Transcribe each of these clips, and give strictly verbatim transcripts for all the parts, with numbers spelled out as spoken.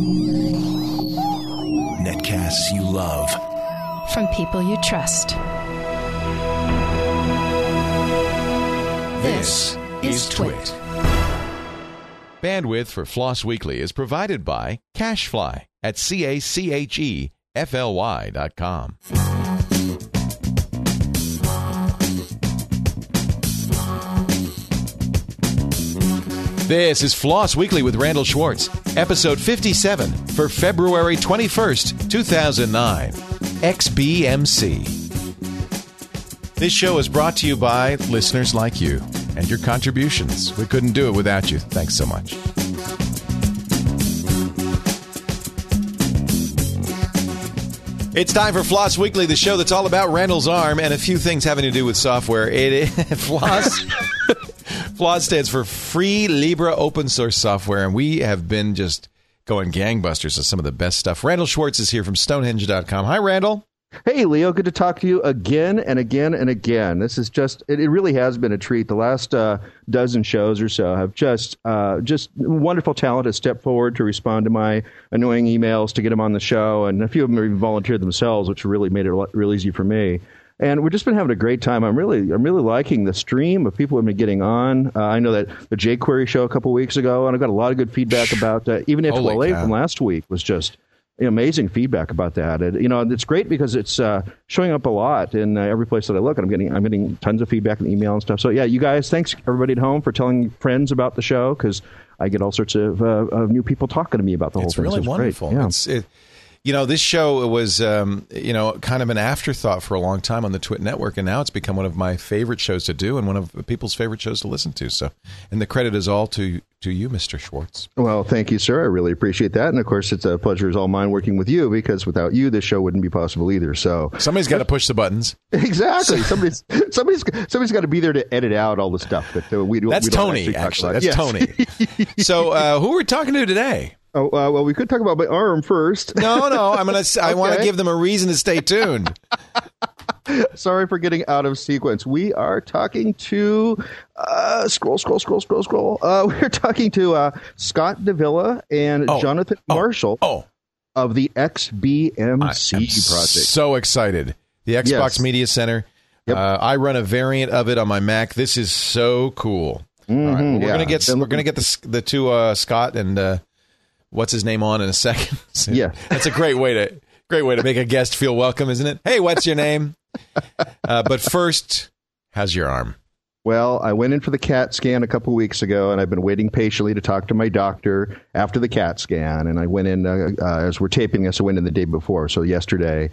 Netcasts you love. From people you trust. This is Twit. Bandwidth for Floss Weekly is provided by CacheFly at C A C H E F L Y dot com. This is Floss Weekly with Randall Schwartz, episode fifty-seven for February twenty-first, two thousand nine. X B M C. This show is brought to you by listeners like you and your contributions. We couldn't do it without you. Thanks so much. It's time for Floss Weekly, the show that's all about Randall's arm and a few things having to do with software. It is Floss. Floss stands for Free Libre Open Source Software, and we have been just going gangbusters with some of the best stuff. Randall Schwartz is here from Stonehenge dot com. Hi, Randall. Hey, Leo. Good to talk to you again and again and again. This is just, it, it really has been a treat. The last uh, dozen shows or so have just, uh, just wonderful talent has stepped forward to respond to my annoying emails to get them on the show. And a few of them have even volunteered themselves, which really made it a lot, real easy for me. And we've just been having a great time. I'm really, I'm really liking the stream of people who have been getting on. Uh, I know that the jQuery show a couple of weeks ago, and I got a lot of good feedback about uh, even F twelve A from last week was just amazing feedback about that. And, you know, it's great because it's uh, showing up a lot in uh, every place that I look. And I'm getting, I'm getting tons of feedback and email and stuff. So yeah, you guys, thanks everybody at home for telling friends about the show because I get all sorts of, uh, of new people talking to me about the whole it's thing. Really so it's wonderful. Great. Yeah. It's it, You know, this show was, um, you know, kind of an afterthought for a long time on the Twit Network, and now it's become one of my favorite shows to do and one of people's favorite shows to listen to. So, and the credit is all to to you, Mister Schwartz. Well, thank you, sir. I really appreciate that. And, of course, it's a pleasure is all mine working with you because without you, this show wouldn't be possible either. So somebody's got to push the buttons. Exactly. Somebody's somebody's somebody's got to be there to edit out all the stuff that uh, we don't. That's we don't Tony, actually. actually. That's yes. Tony. So, uh, who are we talking to today? Oh, uh, well, we could talk about my arm first. No, no, I'm gonna. I okay. want to give them a reason to stay tuned. Sorry for getting out of sequence. We are talking to uh, scroll, scroll, scroll, scroll, scroll. Uh, we're talking to uh, Scott Davila and oh, Jonathan oh, Marshall oh. of the X B M C I am project. So excited! The Xbox yes. Media Center. Yep. Uh, I run a variant of it on my Mac. This is so cool. Mm-hmm, All right, well, we're yeah. gonna get we're gonna get the the two uh, Scott and. Uh, What's his name on in a second? So yeah, that's a great way to great way to make a guest feel welcome, isn't it? Hey, what's your name? Uh, but first, how's your arm? Well, I went in for the CAT scan a couple weeks ago, and I've been waiting patiently to talk to my doctor after the CAT scan. And I went in, uh, uh, as we're taping this, I went in the day before, so yesterday.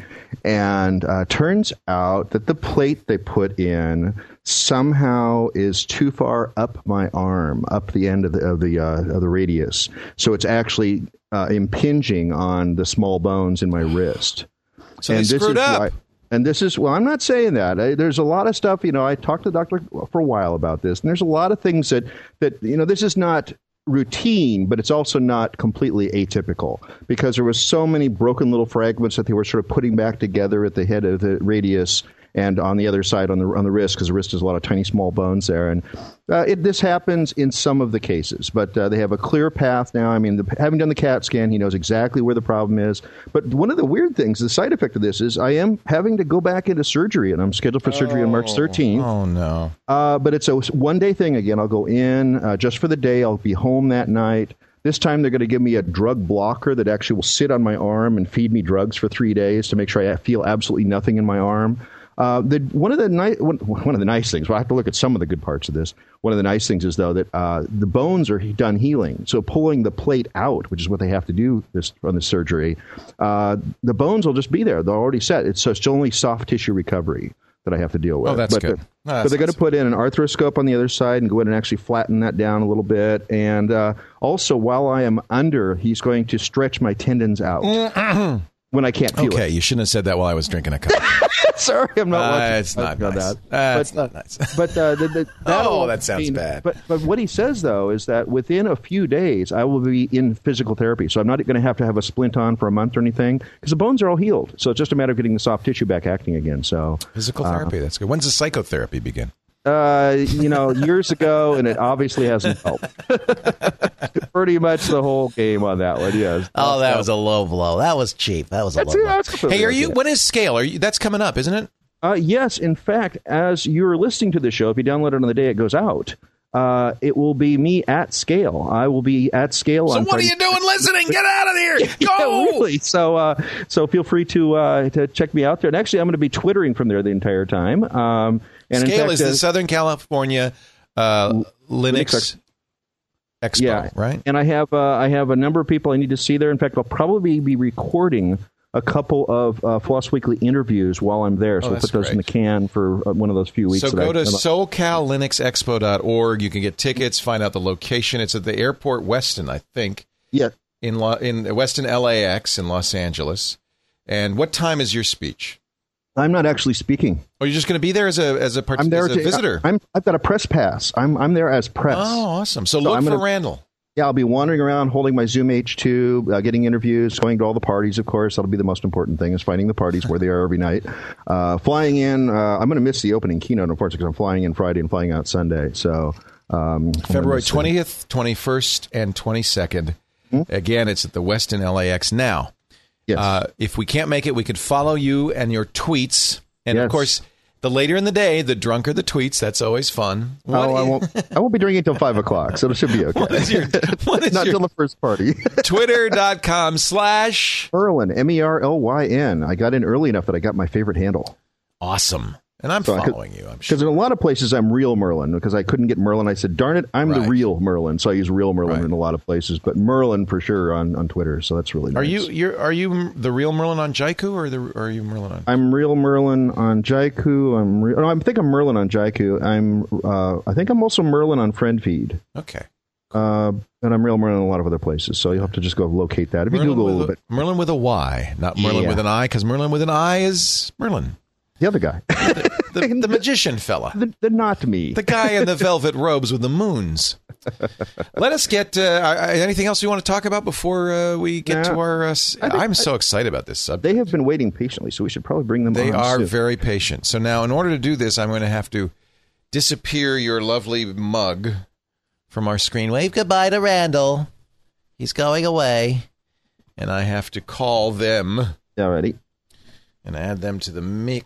And uh, turns out that the plate they put in somehow is too far up my arm, up the end of the of the, uh, of the radius. So it's actually uh, impinging on the small bones in my wrist. So and they screwed this is up. Why, And this is, well, I'm not saying that. I, there's a lot of stuff, you know, I talked to the doctor for a while about this, and there's a lot of things that, that you know, this is not routine, but it's also not completely atypical because there was so many broken little fragments that they were sort of putting back together at the head of the radius and on the other side on the on the wrist, because the wrist has a lot of tiny small bones there. And uh, it, this happens in some of the cases, but uh, they have a clear path now. I mean, the, having done the CAT scan, he knows exactly where the problem is. But one of the weird things, the side effect of this is I am having to go back into surgery, and I'm scheduled for surgery oh, on March thirteenth. Oh, no. Uh, but it's a one-day thing again. I'll go in uh, just for the day. I'll be home that night. This time they're going to give me a drug blocker that actually will sit on my arm and feed me drugs for three days to make sure I feel absolutely nothing in my arm. Uh, the, one of the ni- one, one of the nice things, well, I have to look at some of the good parts of this. One of the nice things is, though, that uh, the bones are done healing. So pulling the plate out, which is what they have to do this on the surgery, uh, the bones will just be there. They're already set. It's, so it's only soft tissue recovery that I have to deal with. Oh, that's but good. The, no, that's but they're going to put in an arthroscope on the other side and go in and actually flatten that down a little bit. And uh, also, while I am under, he's going to stretch my tendons out. When I can't feel okay, it. Okay, you shouldn't have said that while I was drinking a cup. Sorry, I'm not uh, watching. It's not nice. That. Uh, but, it's not nice. But uh, the, the, oh, that sounds mean, bad. But but what he says, though, is that within a few days, I will be in physical therapy. So I'm not going to have to have a splint on for a month or anything because the bones are all healed. So it's just a matter of getting the soft tissue back acting again. So Physical therapy, uh, that's good. When's the psychotherapy begin? uh, you know, years ago, and it obviously hasn't helped. Pretty much the whole game on that one, yes. Oh, that was a low blow. That was cheap. That was a That's, low yeah, blow. that's Hey, are you? When is Scale? Are you? That's coming up, isn't it? Uh, yes, in fact, as you're listening to the show, if you download it on the day it goes out, uh, it will be me at Scale. I will be at Scale. So on what Friday. are you doing listening? Get out of here! Go! Yeah, really. So, uh, so feel free to uh, to check me out there. And actually, I'm going to be twittering from there the entire time. Um, and Scale in fact, is uh, the Southern California uh, Linux, Linux Expo, yeah, right? And I have uh, I have a number of people I need to see there. In fact, I'll probably be recording a couple of uh, Floss Weekly interviews while I'm there. So Oh, we'll that's put those in the great. can for uh, one of those few weeks. So that go I, to I'm- socal linux expo dot org. You can get tickets, find out the location. It's at the Airport Westin, I think, Yeah. in Lo- in Westin L A X in Los Angeles. And what time is your speech? I'm not actually speaking. Are you just going to be there as a as a, part- I'm there as a to, visitor? I'm, I've got a press pass. I'm I'm there as press. Oh, awesome! So, So look I'm for gonna- Randall. Yeah, I'll be wandering around holding my Zoom H two, uh, getting interviews, going to all the parties, of course. That'll be the most important thing, is finding the parties where they are every night. Uh, flying in, uh, I'm going to miss the opening keynote, unfortunately, because I'm flying in Friday and flying out Sunday. So um, February twentieth, twenty-first, and twenty-second. Hmm? Again, it's at the Westin L A X. Now, Yes. uh, if we can't make it, we could follow you and your tweets. And, of Yes. course, the later in the day, the drunker the tweets. That's always fun. Oh, I is- won't. I won't be drinking until five o'clock, so it should be okay. What is your, what is Not your till the first party. Twitter.com slash Merlin, M E R L Y N. I got in early enough that I got my favorite handle. awesome. And I'm So I could- following you, I'm Because sure. in a lot of places, I'm real Merlin, because I couldn't get Merlin. I said, darn it, I'm Right. the real Merlin. So I use real Merlin Right. in a lot of places, but Merlin for sure on, on Twitter. So that's really nice. Are you you're, are you the real Merlin on Jaiku, or the or are you Merlin on? I'm real Merlin on Jaiku. I'm re- no, I think I'm Merlin on Jaiku. I'm uh, I think I'm also Merlin on FriendFeed. Okay. Uh, and I'm real Merlin in a lot of other places. So you'll have to just go locate that if you Merlin Google a with little bit. Merlin with a Y, not Merlin Yeah. with an I, because Merlin with an I is Merlin, The other guy, the, the magician fella. the, the not me. The guy in the velvet robes with the moons. Let us get uh, uh, anything else you want to talk about before uh, we get Nah, to our. Uh, s- I think- I'm so excited about this subject. They have been waiting patiently, so we should probably bring them. They on are soon. very patient. So now, in order to do this, I'm going to have to disappear your lovely mug from our screen. Wave goodbye to Randall. He's going away. And I have to call them Alrighty. and add them to the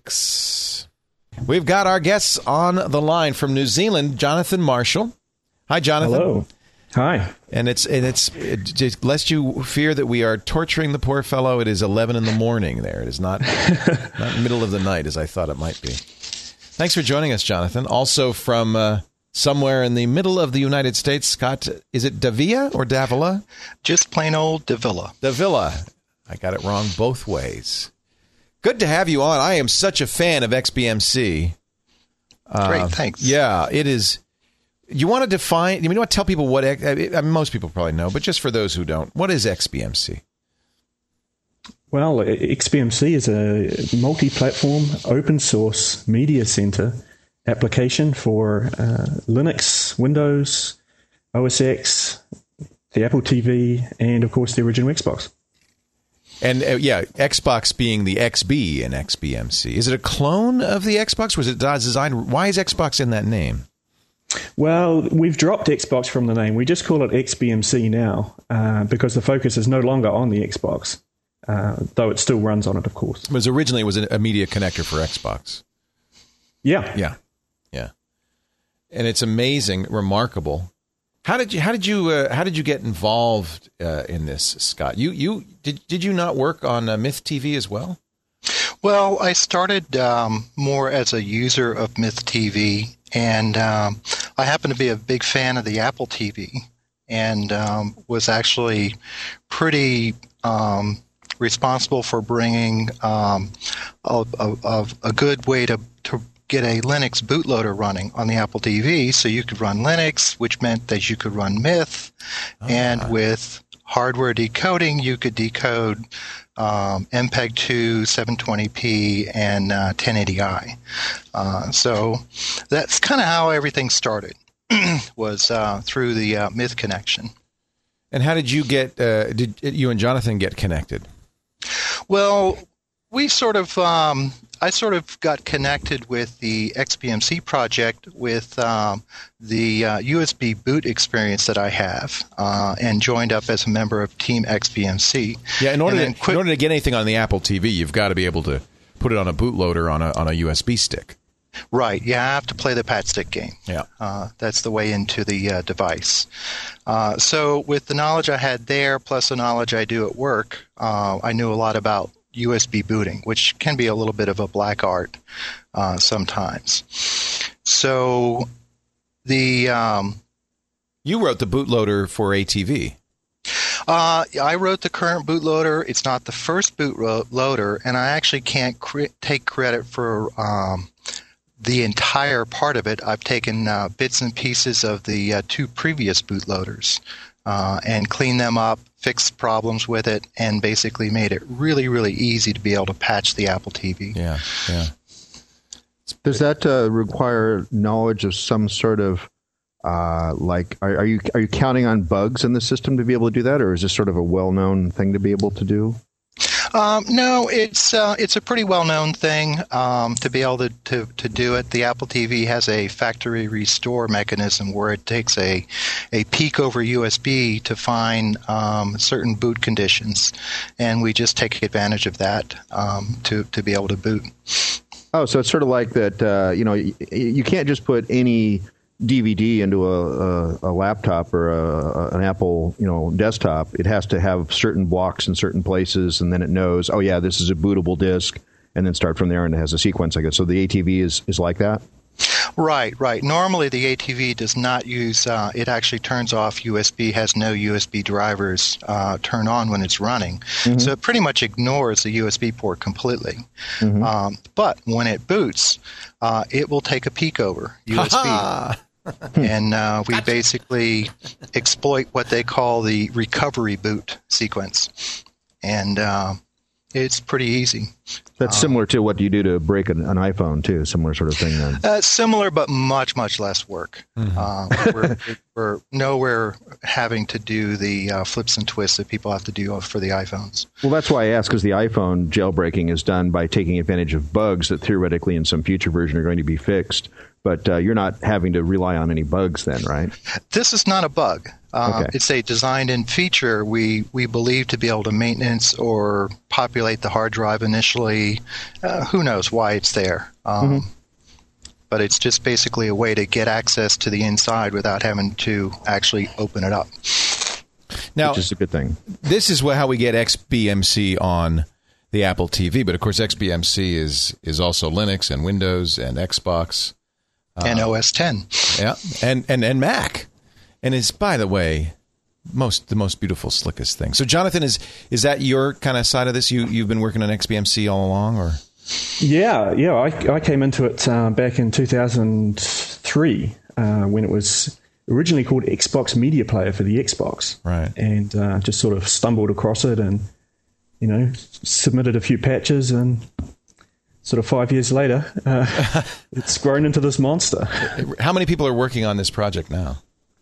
mix. We've got our guests on the line from New Zealand, Jonathan Marshall. Hi, Jonathan. Hello. Hi. And it's and it's it, just, lest you fear that we are torturing the poor fellow. It is eleven in the morning. There, it is not not middle of the night as I thought it might be. Thanks for joining us, Jonathan. Also from uh, somewhere in the middle of the United States, Scott. Is it Davila or Davila? Just plain old Davila. Davila. I got it wrong both ways. Good to have you on. I am such a fan of X B M C. Uh, Great, thanks. Yeah, it is. You want to define? You want to tell people what? I mean, most people probably know, but just for those who don't, what is X B M C? Well, X B M C is a multi-platform open source media center application for uh, Linux, Windows, O S X, the Apple T V, and of course the original Xbox. And uh, yeah, Xbox being the X B in X B M C. Is it a clone of the Xbox? Was it designed? Why is Xbox in that name? Well, we've dropped Xbox from the name. We just call it X B M C now uh, because the focus is no longer on the Xbox, uh, though it still runs on it, of course. It was originally it was a media connector for Xbox. Yeah. Yeah, yeah, and it's amazing, remarkable. How did you how did you uh, how did you get involved uh, in this, Scott? You you did did you not work on uh, Myth T V as well? Well, I started um, more as a user of Myth T V, and um, I happen to be a big fan of the Apple T V, and um, was actually pretty um, responsible for bringing um, a, a, a good way to, to get a Linux bootloader running on the Apple T V, so you could run Linux, which meant that you could run Myth, Ah. and with hardware decoding, you could decode um, M P E G two, seven twenty p, and uh, ten eighty i. Uh, so that's kind of how everything started, was uh, through the uh, Myth connection. And how did you get? Uh, did you and Jonathan get connected? Well, we sort of, um, I sort of got connected with the X B M C project with um, the uh, U S B boot experience that I have, uh, and joined up as a member of Team X B M C. Yeah, in order, to, quick- in order to get anything on the Apple T V, you've got to be able to put it on a bootloader on a on a U S B stick. Right. You have to play the Pat Stick game. Yeah. Uh, that's the way into the uh, device. Uh, so with the knowledge I had there, plus the knowledge I do at work, uh, I knew a lot about U S B booting, which can be a little bit of a black art uh, sometimes. So the um, you wrote the bootloader for A T V. Uh, I wrote the current bootloader. It's not the first bootloader, and I actually can't cre- take credit for um, the entire part of it. I've taken uh, bits and pieces of the uh, two previous bootloaders uh, and cleaned them up, fixed problems with it, and basically made it really, really easy to be able to patch the Apple T V. Yeah, yeah. Does that uh, require knowledge of some sort of uh, like? Are, are you are you counting on bugs in the system to be able to do that, or is this sort of a well-known thing to be able to do? Um, no, it's uh, it's a pretty well-known thing um, to be able to, to, to do it. The Apple T V has a factory restore mechanism where it takes a a peek over U S B to find um, certain boot conditions, and we just take advantage of that um, to to be able to boot. Oh, so it's sort of like that. Uh, you know, you, you can't just put any D V D into a, a, a laptop or a, an Apple, you know, desktop. It has to have certain blocks in certain places, and then it knows, oh yeah, this is a bootable disk, and then start from there, and it has a sequence, I guess. So the A T V is, is like that? Right, right. Normally the A T V does not use, uh, it actually turns off U S B, has no U S B drivers uh, turn on when it's running. Mm-hmm. So it pretty much ignores the U S B port completely. Mm-hmm. Um, but when it boots, uh, it will take a peek over U S B. And uh, we gotcha. basically exploit what they call the recovery boot sequence. And uh, it's pretty easy. That's um, similar to what you do to break an, an iPhone, too. Similar sort of thing, then. Uh, similar, but much, much less work. Mm-hmm. Uh, we're, we're nowhere having to do the uh, flips and twists that people have to do for the iPhones. Well, that's why I asked, because the iPhone jailbreaking is done by taking advantage of bugs that theoretically in some future version are going to be fixed. But uh, you're not having to rely on any bugs then, right? This is not a bug. Uh, okay. It's a designed-in feature we, we believe to be able to maintenance or populate the hard drive initially. Uh, who knows why it's there. Um, mm-hmm. But it's just basically a way to get access to the inside without having to actually open it up. Now, which is a good thing. This is how we get X B M C on the Apple T V. But, of course, X B M C is, is also Linux and Windows and Xbox. And uh, O S ten. Yeah, and, and, and Mac. And it's, by the way, most the most beautiful, slickest thing. So, Jonathan, is is that your kind of side of this? You, you've been working on X B M C all along? Or Yeah, yeah. I, I came into it uh, back in two thousand three uh, when it was originally called Xbox Media Player for the Xbox. Right. And uh, just sort of stumbled across it and, you know, submitted a few patches and... Sort of five years later, uh, it's grown into this monster. How many people are working on this project now?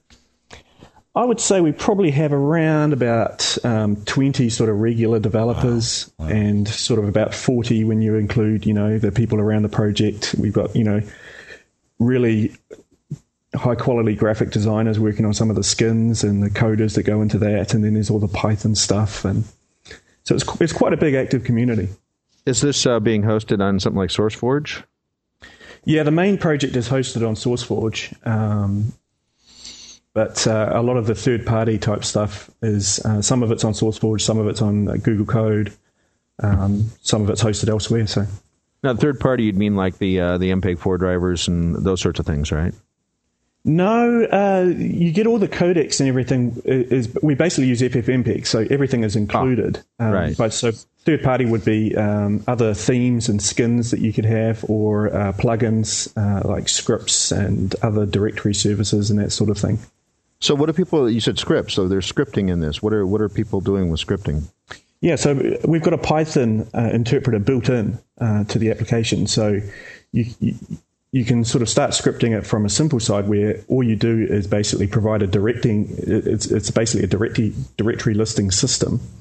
I would say we probably have around about um, twenty sort of regular developers wow. Wow. and sort of about forty when you include, you know, the people around the project. We've got, you know, really high quality graphic designers working on some of the skins and the coders that go into that. And then there's all the Python stuff. And so it's, it's quite a big active community. Is this uh, being hosted on something like SourceForge? Yeah, the main project is hosted on SourceForge, um, but uh, a lot of the third-party type stuff is uh, some of it's on SourceForge, some of it's on uh, Google Code, um, some of it's hosted elsewhere. So, now, third-party, you'd mean like the uh, the M P E G four drivers and those sorts of things, right? No, uh, you get all the codecs and everything. Is we basically use F F M P E G, so everything is included. Oh, um, right. But so third party would be um, other themes and skins that you could have, or uh, plugins uh, like scripts and other directory services and that sort of thing. So what are people? You said scripts, so there's scripting in this. What are what are people doing with scripting? Yeah, so we've got a Python uh, interpreter built in uh, to the application, so you. you You can sort of start scripting it from a simple side where all you do is basically provide a directing, it's it's basically a directory, directory listing system.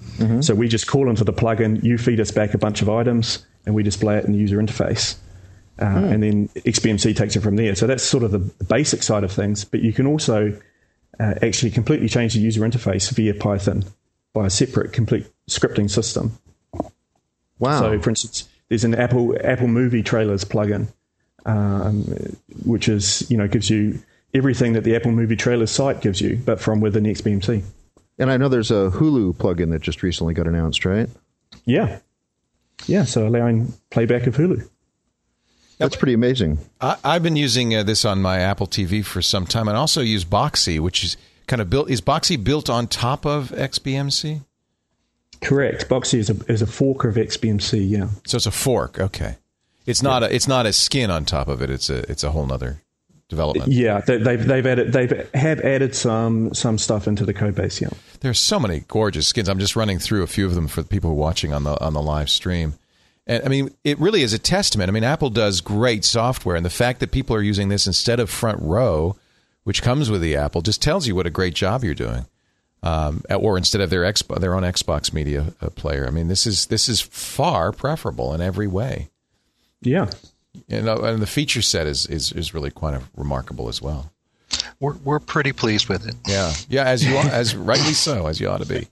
Mm-hmm. So we just call into the plugin, you feed us back a bunch of items, and we display it in the user interface. Uh, mm. And then X B M C takes it from there. So that's sort of the basic side of things. But you can also uh, actually completely change the user interface via Python by a separate complete scripting system. Wow. So, for instance, there's an Apple Apple Movie Trailers plugin, um, which is, you know, gives you everything that the Apple Movie Trailers site gives you, but from within X B M C. And I know there's a Hulu plugin that just recently got announced, right? Yeah. Yeah, so allowing playback of Hulu. That's pretty amazing. I, I've been using uh, this on my Apple T V for some time, and also use Boxee, which is kind of built. Is Boxee built on top of X B M C? Correct. Boxee is a is a fork of X B M C. Yeah. So it's a fork. Okay. It's not yeah. a it's not a skin on top of it. It's a it's a whole nother development. Yeah, they, they've they've added they've have added some some stuff into the code base. Yeah. There's so many gorgeous skins. I'm just running through a few of them for the people watching on the on the live stream. And I mean, it really is a testament. I mean, Apple does great software, and the fact that people are using this instead of Front Row, which comes with the Apple, just tells you what a great job you're doing. Um, or instead of their Xbox, their own Xbox Media uh, player. I mean, this is this is far preferable in every way. Yeah, and, uh, and the feature set is, is is really quite a, remarkable as well. We're we're pretty pleased with it. Yeah, yeah, as you are, as rightly so, as you ought to be.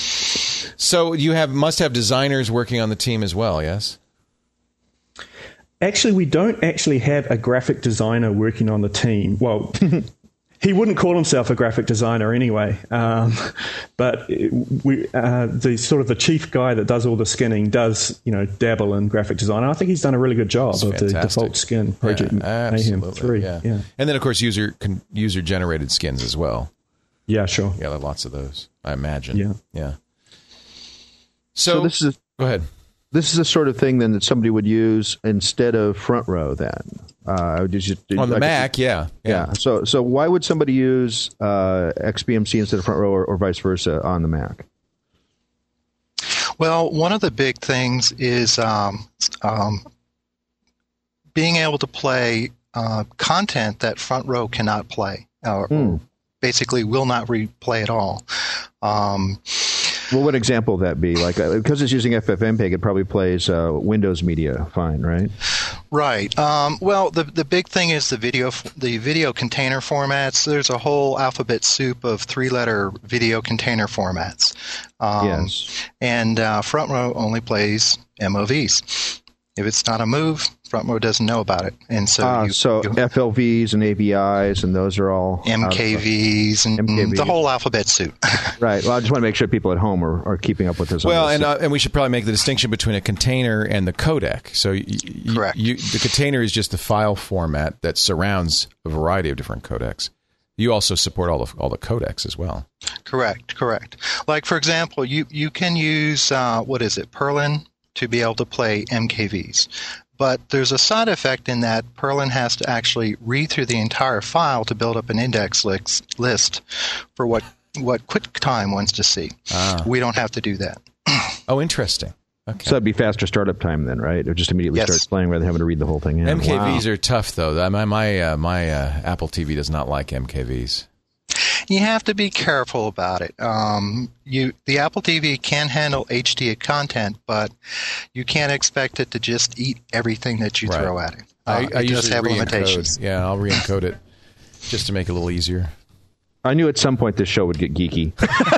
So you have must have designers working on the team as well, yes? Actually, we don't actually have a graphic designer working on the team. Well, he wouldn't call himself a graphic designer anyway. Um, but we, uh, the sort of the chief guy that does all the skinning does, you know, dabble in graphic design. I think he's done a really good job That's of fantastic. the default skin Project yeah, Mayhem three. Yeah. yeah, and then of course user user generated skins as well. Yeah, sure. Yeah, there are lots of those, I imagine. Yeah, yeah. So, so this is a, go ahead. This is the sort of thing then that somebody would use instead of Front Row. Then uh, did you, did, on the like, Mac, yeah, yeah, yeah. So so why would somebody use uh, X B M C instead of Front Row, or, or vice versa on the Mac? Well, one of the big things is um, um, being able to play uh, content that Front Row cannot play, or mm. basically will not replay at all. Um, Well, what example would that be? Like, uh, because it's using F F mpeg, it probably plays uh, Windows media fine, right? Right. Um, well, the the big thing is the video the video container formats. There's a whole alphabet soup of three-letter video container formats. Um, yes. And uh, Front Row only plays M O Vs. If it's not a move, Front Row doesn't know about it, and so ah, you, so you, F L Vs and A V Is and those are all M K Vs and M K Vs. The whole alphabet soup. Right. Well, I just want to make sure people at home are, are keeping up with this. Well, and uh, and we should probably make the distinction between a container and the codec. So, y- y- correct. You, the container is just the file format that surrounds a variety of different codecs. You also support all the all the codecs as well. Correct. Correct. Like for example, you you can use uh, what is it, Perlin, to be able to play M K Vs. But there's a side effect in that Perlin has to actually read through the entire file to build up an index list, list for what, what QuickTime wants to see. Ah. We don't have to do that. Oh, interesting. Okay. So that'd be faster startup time then, right? Or just immediately yes. start playing rather than having to read the whole thing in. M K Vs wow. are tough, though. My my, uh, my uh, Apple T V does not like M K Vs. You have to be careful about it. Um, you, the Apple T V can handle H D content, but you can't expect it to just eat everything that you right. throw at it. Uh, I, I it does usually have re-encode. limitations. Yeah, I'll re-encode it just to make it a little easier. I knew at some point this show would get geeky.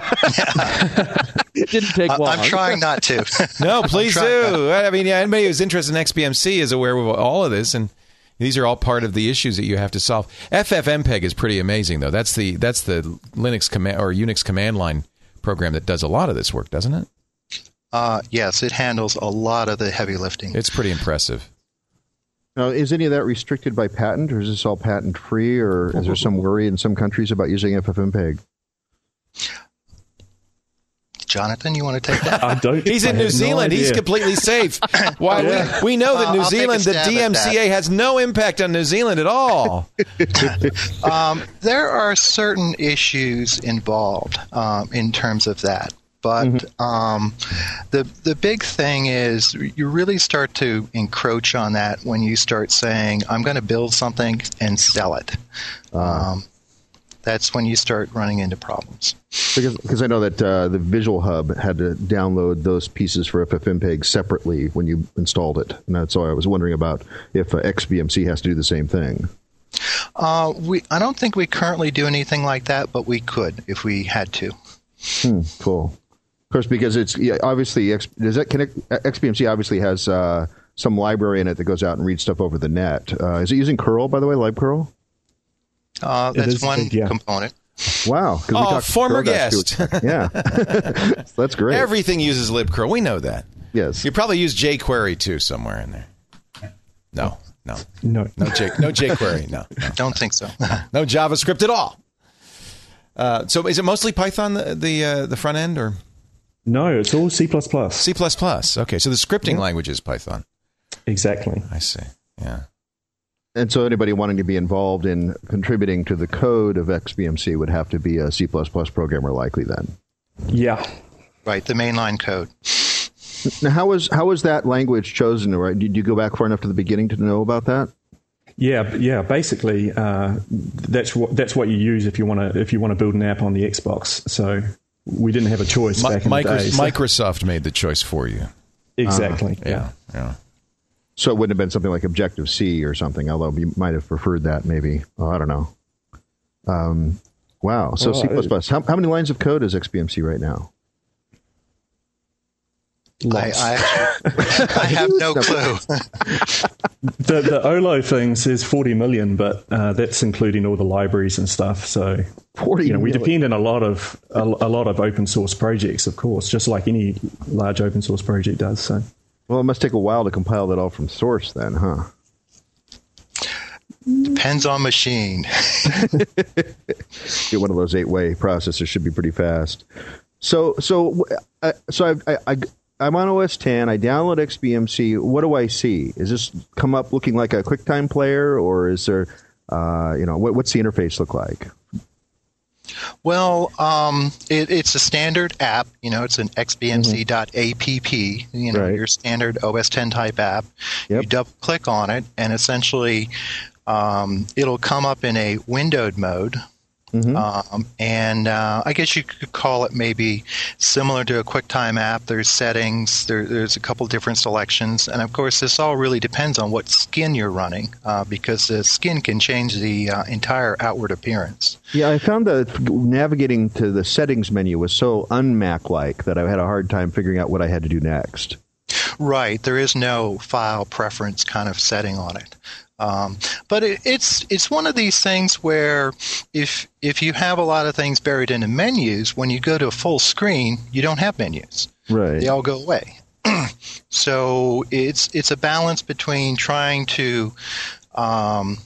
It didn't take long. I'm trying not to. No, please do. I mean, yeah, anybody who's interested in X B M C is aware of all of this, and these are all part of the issues that you have to solve. F F mpeg is pretty amazing, though. That's the that's the Linux command or Unix command line program that does a lot of this work, doesn't it? Uh, yes, it handles a lot of the heavy lifting. It's pretty impressive. Now, is any of that restricted by patent, or is this all patent free, or is there some worry in some countries about using F F mpeg? Jonathan, you want to take that? I don't. He's in New Zealand. No He's completely safe. Why? Yeah. We, we know that Uh, New I'll take a Zealand, the stab D M C A at has no impact on New Zealand at all. um, there are certain issues involved um, in terms of that. But mm-hmm. um, the the big thing is you really start to encroach on that when you start saying, I'm going to build something and sell it. Uh. Um, that's when you start running into problems. Because, because I know that uh, the Visual Hub had to download those pieces for F F mpeg separately when you installed it. And that's why I was wondering about if uh, X B M C has to do the same thing. Uh, we I don't think we currently do anything like that, but we could if we had to. Hmm, cool. Of course, because it's yeah, obviously X, does that connect, X B M C obviously has uh, some library in it that goes out and reads stuff over the net. Uh, is it using curl, by the way, libcurl? Uh, that's is, one yeah. component. Wow. 'Cause we Oh, talked former curl guys guest. too. Yeah. That's great. Everything uses libcurl. We know that. Yes. You probably use jQuery too somewhere in there. No, no, No. no, J, no jQuery. No, no, Don't think so. no JavaScript at all. Uh, so, is it mostly Python the the, uh, the front end, or No, it's all C plus plus. C plus plus? Okay, so the scripting language is Python. Exactly. I see. Yeah. And so anybody wanting to be involved in contributing to the code of X B M C would have to be a C plus plus programmer likely then. Yeah. Right, the mainline code. Now, how was how was that language chosen? Right? Did you go back far enough to the beginning to know about that? Yeah, yeah. Basically, uh, that's what that's what you use if you want to if you want to build an app on the Xbox. So we didn't have a choice Mi- back in Micro- the day. So- Microsoft made the choice for you. exactly. Uh, yeah, yeah. So it wouldn't have been something like Objective C or something, although you might have preferred that maybe. Oh, I don't know. Um, wow. So Well, C plus plus. How, how many lines of code is X B M C right now? I, Lots. I, actually, I have no clue. the the O L O thing says forty million, but uh, that's including all the libraries and stuff. So forty you know, we million. depend on a lot of a, a lot of open source projects, of course, just like any large open source project does. So Well, it must take a while to compile that all from source then, huh? Depends on machine. Get one of those eight-way processors should be pretty fast. So, so, uh, so I, I, I, I'm on O S ten. I download X B M C. What do I see? Is this come up looking like a QuickTime player, or is there, uh, you know, what, what's the interface look like? Well, um, it, it's a standard app. You know, it's an X B M C dot app. You know, Right. your standard O S ten type app. Yep. You double click on it, and essentially, um, it'll come up in a windowed mode. Mm-hmm. Um, and uh, I guess you could call it maybe similar to a QuickTime app. There's settings. There, there's a couple different selections, and of course, this all really depends on what skin you're running, uh, because the skin can change the uh, entire outward appearance. Yeah, I found that navigating to the settings menu was so un-Mac-like that I had a hard time figuring out what I had to do next. Right. There is no file preference kind of setting on it. Um, but it, it's it's one of these things where if if you have a lot of things buried into menus, when you go to a full screen, you don't have menus. Right. They all go away. So it's it's a balance between trying to um,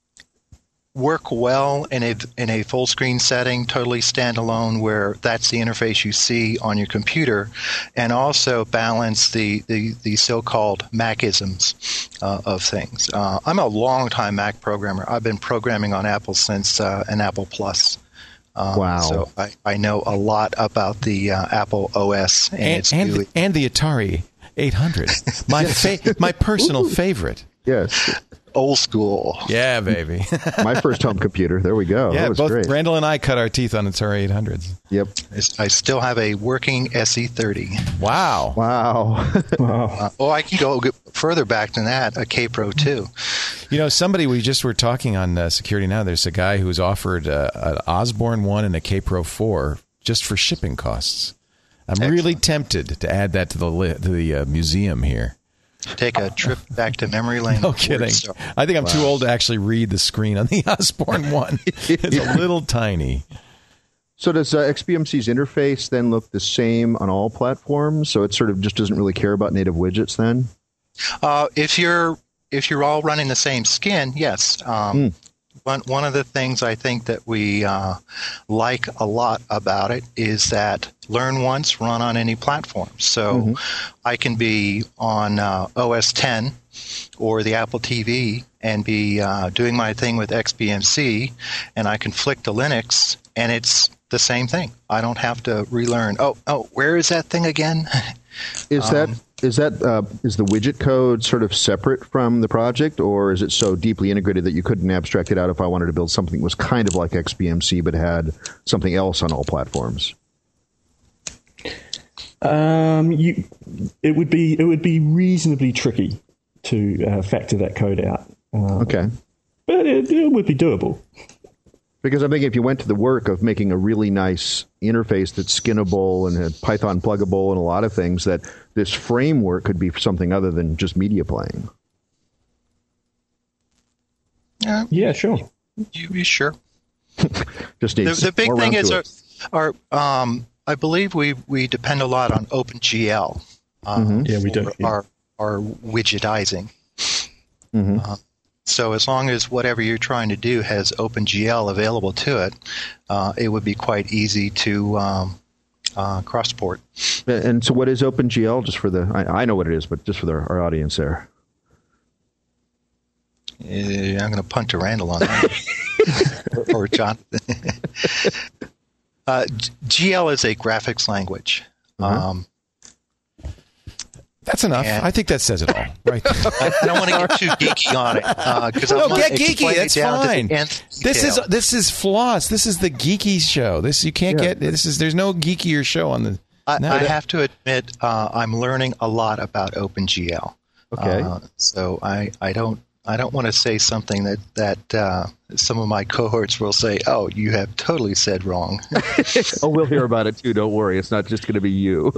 work well in a in a full screen setting, totally standalone, where that's the interface you see on your computer, and also balance the the, the so-called Macisms uh, of things. Uh, I'm a long-time Mac programmer. I've been programming on Apple since uh, an Apple Plus. Um, Wow. So I, I know a lot about the uh, Apple O S and, And its and, G U I. and the Atari eight hundred, my fa- my personal favorite. Yes. Old school. Yeah, baby. My first home computer. There we go. yeah, that was both great. Randall and I cut our teeth on Atari eight hundreds. Yep. I still have a working S E thirty. Wow. Wow. Uh, oh, I can go further back than that, a K-Pro two. You know, somebody we just were talking on uh, Security Now. There's a guy who's offered uh, an Osborne one and a K-Pro four just for shipping costs. I'm Excellent. really tempted to add that to the li- to the uh, museum here. Take a trip back to memory lane. No kidding. So- I think I'm too old to actually read the screen on the Osborne one. It's a little tiny. So does uh, X B M C's interface then look the same on all platforms? So it sort of just doesn't really care about native widgets then? Uh, if you're if you're all running the same skin, yes. Um, Hmm. One one of the things I think that we uh, like a lot about it is that learn once, run on any platform. So I can be on uh, O S ten or the Apple T V and be uh, doing my thing with X B M C, and I can flick to Linux, and it's the same thing. I don't have to relearn. Oh, oh, where is that thing again? Is Um, that is that uh, is the widget code sort of separate from the project, or is it so deeply integrated that you couldn't abstract it out if I wanted to build something that was kind of like X B M C but had something else on all platforms? Um, you, it would be it would be reasonably tricky to uh, factor that code out. Uh, Okay. But it, it would be doable. Because I'm thinking if you went to the work of making a really nice interface that's skinnable and had Python pluggable and a lot of things, that this framework could be something other than just media playing. Yeah, Yeah, sure. you, you sure? Just The, needs the big more thing round is, to our, it. our um, I believe we, we depend a lot on OpenGL um, Mm-hmm. Yeah, we for do, yeah. our our widgetizing. Mhm. Uh, so as long as whatever you're trying to do has OpenGL available to it, uh, it would be quite easy to um, uh, cross-port. And so what is OpenGL? Just for the, I, I know what it is, but just for the, our audience there. Uh, I'm going to punt to Randall on that. or, or Jonathan. uh, G L is a graphics language. Uh-huh. Um, That's enough. And- I think that says it all. Right. I, I don't want to get too geeky on it because No, I'm get geeky. That's fine. This This is this is Floss. This is the geeky show. This you can't Yeah. get. This is there's no geekier show on the. I, no. I have to admit, uh, I'm learning a lot about OpenGL. Okay. Uh, so I, I don't I don't want to say something that that uh, some of my cohorts will say, "Oh, you have totally said wrong." Oh, we'll hear about it too. Don't worry. It's not just going to be you.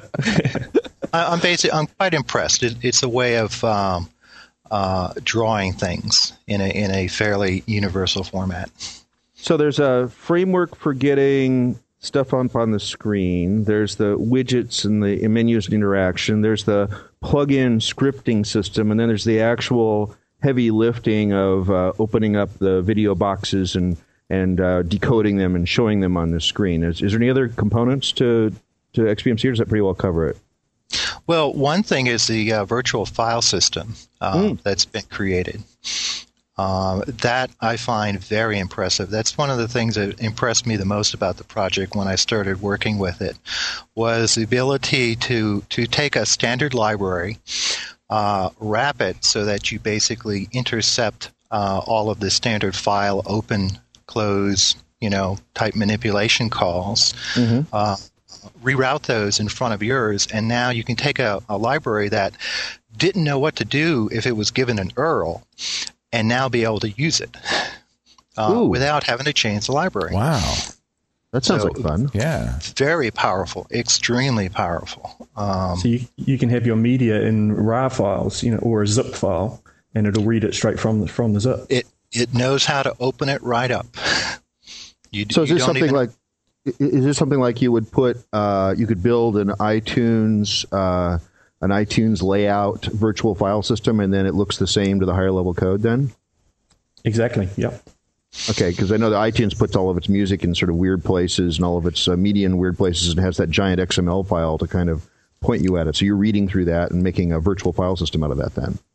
I, I'm basically I'm quite impressed. It, it's a way of um, uh, drawing things in a in a fairly universal format. So there's a framework for getting stuff up on the screen. There's the widgets and the menus and interaction. There's the plug-in scripting system, and then there's the actual heavy lifting of uh, opening up the video boxes and and uh, decoding them and showing them on the screen. Is, is there any other components to to X B M C, or does that pretty well cover it? Well, one thing is the uh, virtual file system uh, Mm. that's been created. Um, that I find very impressive. That's one of the things that impressed me the most about the project when I started working with it, was the ability to to take a standard library, uh, wrap it so that you basically intercept uh, all of the standard file open, close, you know, type manipulation calls. Mm-hmm. Uh, reroute those in front of yours, and now you can take a, a library that didn't know what to do if it was given an U R L, and now be able to use it uh, Ooh. without having to change the library. Wow. That sounds So- like fun. Yeah. Very powerful, extremely powerful. Um, So you you can have your media in R A W files, you know, or a zip file, and it'll read it straight from the, from the zip. it it knows how to open it right up. You, So is you this don't something even- like? i- Is this something like you would put? Uh, you could build an iTunes uh, an iTunes layout virtual file system, and then it looks the same to the higher level code. Then, Exactly. Yep. okay, because I know that iTunes puts all of its music in sort of weird places and all of its uh, media in weird places, and has that giant X M L file to kind of point you at it. So you're reading through that and making a virtual file system out of that. Then,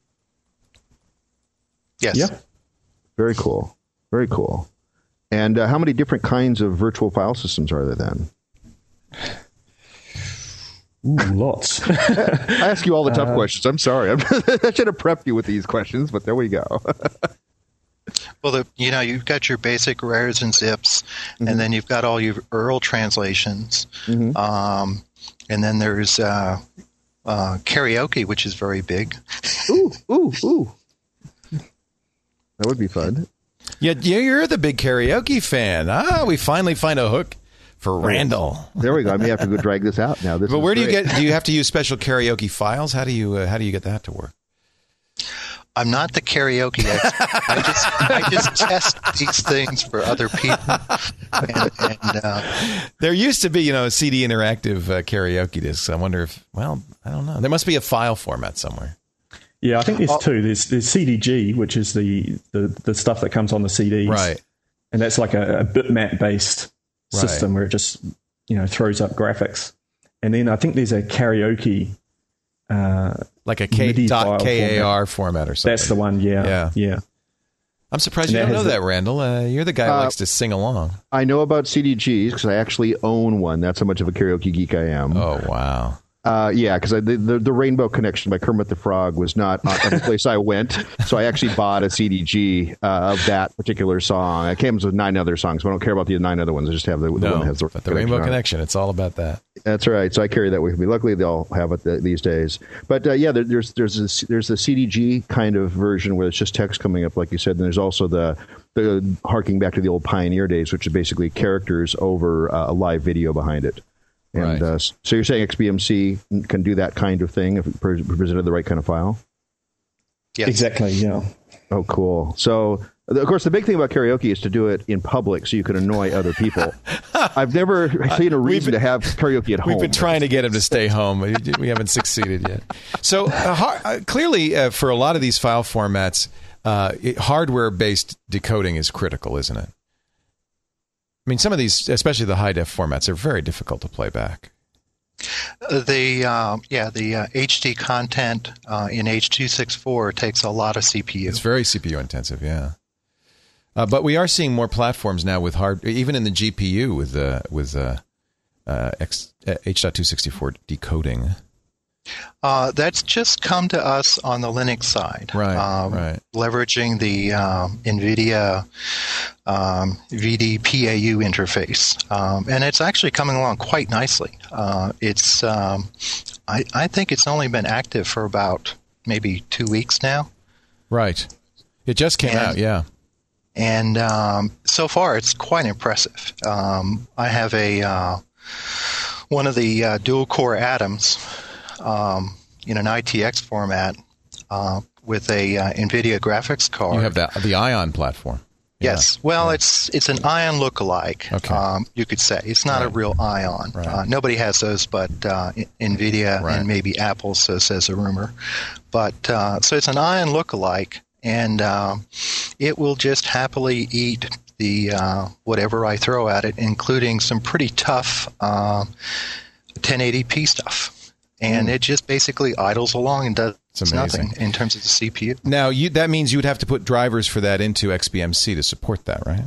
Yes. Yep. very cool, very cool. And uh, how many different kinds of virtual file systems are there then? Ooh, lots. I ask you all the tough questions. I'm sorry. I'm I should have prepped you with these questions, but there we go. Well, the, you know, you've got your basic rares and zips, Mm-hmm. and then you've got all your U R L translations. Um, and then there's uh, uh, karaoke, which is very big. Ooh, ooh, ooh. That would be fun. Yeah, yeah, you're the big karaoke fan. Ah, we finally find a hook for Randall. There we go. I may have to go drag this out now. This But is where do you great. get? Do you have to use special karaoke files? How do you? Uh, how do you get that to work? I'm not the karaoke expert. I just I just test these things for other people. And, and uh, There used to be, you know, a C D interactive uh, karaoke discs. I wonder if, well, I don't know. There must be a file format somewhere. Yeah, I think there's two. There's there's C D G, which is the, the, the stuff that comes on the C Ds. Right. And that's like a, a bitmap based Right. system where it just, you know, throws up graphics. And then I think there's a karaoke. Uh, Like a K, MIDI file dot K A R format or something. that's the one. Yeah. Yeah. Yeah. I'm surprised And you that don't know has that, the- Randall. Uh, you're the guy who Uh, likes to sing along. I know about C D Gs because I actually own one. That's how much of a karaoke geek I am. Oh, wow. Uh, yeah, because the, the the Rainbow Connection by Kermit the Frog was not uh, the place I went, so I actually bought a C D G uh, of that particular song. It came with nine other songs, but I don't care about the nine other ones. I just have the, the no, one that has the, but the Rainbow Connection. It's all about that. That's right. So I carry that with me. Luckily, they all have it th- these days. But uh, yeah, there, there's there's a, there's the C D G kind of version where it's just text coming up, like you said. And there's also the the harking back to the old Pioneer days, which is basically characters over uh, a live video behind it. And right. uh, so you're saying X B M C can do that kind of thing if it pre- presented the right kind of file? Yes. Exactly, yeah. Oh, cool. So, of course, the big thing about karaoke is to do it in public so you can annoy other people. I've never seen a reason been, to have karaoke at home. We've been trying to get him to stay home. We haven't succeeded yet. So, uh, har- clearly, uh, for a lot of these file formats, uh, it, hardware-based decoding is critical, isn't it? I mean, some of these, especially the high-def formats, are very difficult to play back. Uh, the uh, yeah, the uh, H D content uh, in H two sixty-four takes a lot of C P U. It's very C P U intensive, yeah. Uh, but we are seeing more platforms now with hard, even in the G P U with uh, with uh, uh, X, uh, H two sixty-four decoding. Uh, that's just come to us on the Linux side, right? Um, right. Leveraging the um, NVIDIA um, V D P A U interface, um, and it's actually coming along quite nicely. Uh, it's, um, I, I think it's only been active for about maybe two weeks now. Right. It just came and, out, yeah. And um, so far, it's quite impressive. Um, I have a uh, one of the uh, dual core Atoms. Um, in an I T X format uh, with a uh, NVIDIA graphics card. You have the, the Ion platform. Yeah. Yes. Well, yeah. it's it's an Ion lookalike, okay. um, you could say. It's not right. a real Ion. Right. Uh, nobody has those but uh, NVIDIA right. and maybe Apple, so says a rumor. But uh, so it's an Ion lookalike, and um, it will just happily eat the uh, whatever I throw at it, including some pretty tough uh, ten eighty p stuff. And mm. it just basically idles along and does nothing in terms of the C P U. Now, you, that means you'd have to put drivers for that into X B M C to support that, right?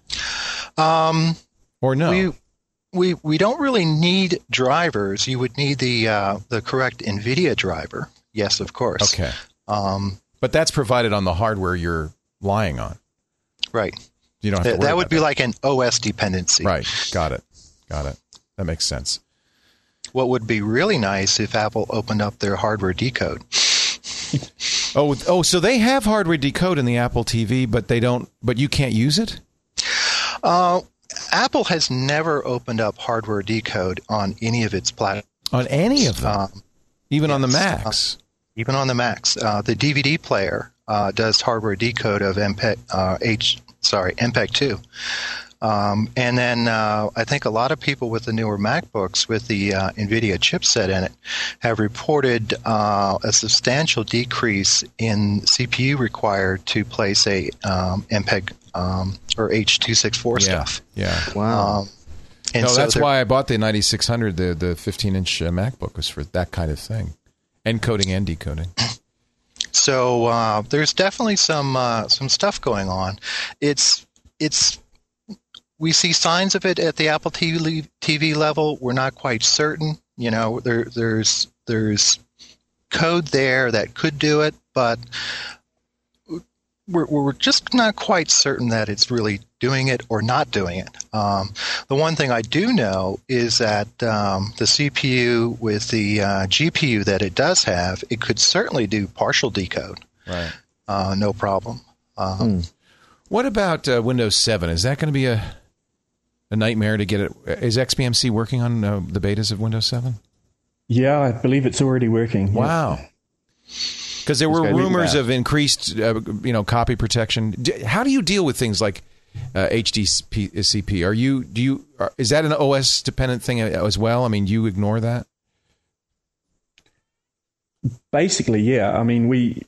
Um, or no? We, we we don't really need drivers. You would need the uh, the correct NVIDIA driver. Yes, of course. Okay. Um, but that's provided on the hardware you're lying on. Right. You don't have to Th- worry That would about be that. like an O S dependency. Right. Got it. Got it. That makes sense. What would be really nice if Apple opened up their hardware decode. oh, oh, so they have hardware decode in the Apple T V, but they don't. But you can't use it. Uh, Apple has never opened up hardware decode on any of its platforms. On any of them, um, even yes, on the Macs. Uh, even on the Macs, uh, the D V D player uh, does hardware decode of M P E G uh, H. Sorry, M P E G two. Um, and then uh, I think a lot of people with the newer MacBooks with the uh, NVIDIA chipset in it have reported uh, a substantial decrease in C P U required to place a um, M P E G um, or H two sixty-four yeah, stuff. Yeah. Wow. Um, and no, so that's why I bought the ninety-six hundred, the the fifteen-inch uh, MacBook was for that kind of thing, encoding and decoding. So uh, there's definitely some uh, some stuff going on. It's it's. We see signs of it at the Apple T V, T V level. We're not quite certain. You know, there, there's there's code there that could do it, but we're, we're just not quite certain that it's really doing it or not doing it. Um, the one thing I do know is that um, the C P U with the uh, G P U that it does have, it could certainly do partial decode. Right. Uh, no problem. Um, hmm. What about uh, Windows seven? Is that going to be a a nightmare to get it? Is X B M C working on uh, the betas of Windows seven? Yeah, I believe it's already working. Wow. Because there were rumors of increased, uh, you know, copy protection. How do you deal with things like uh, H D C P? Are you do you are, is that an O S dependent thing as well? I mean, you ignore that? Basically, yeah. I mean, we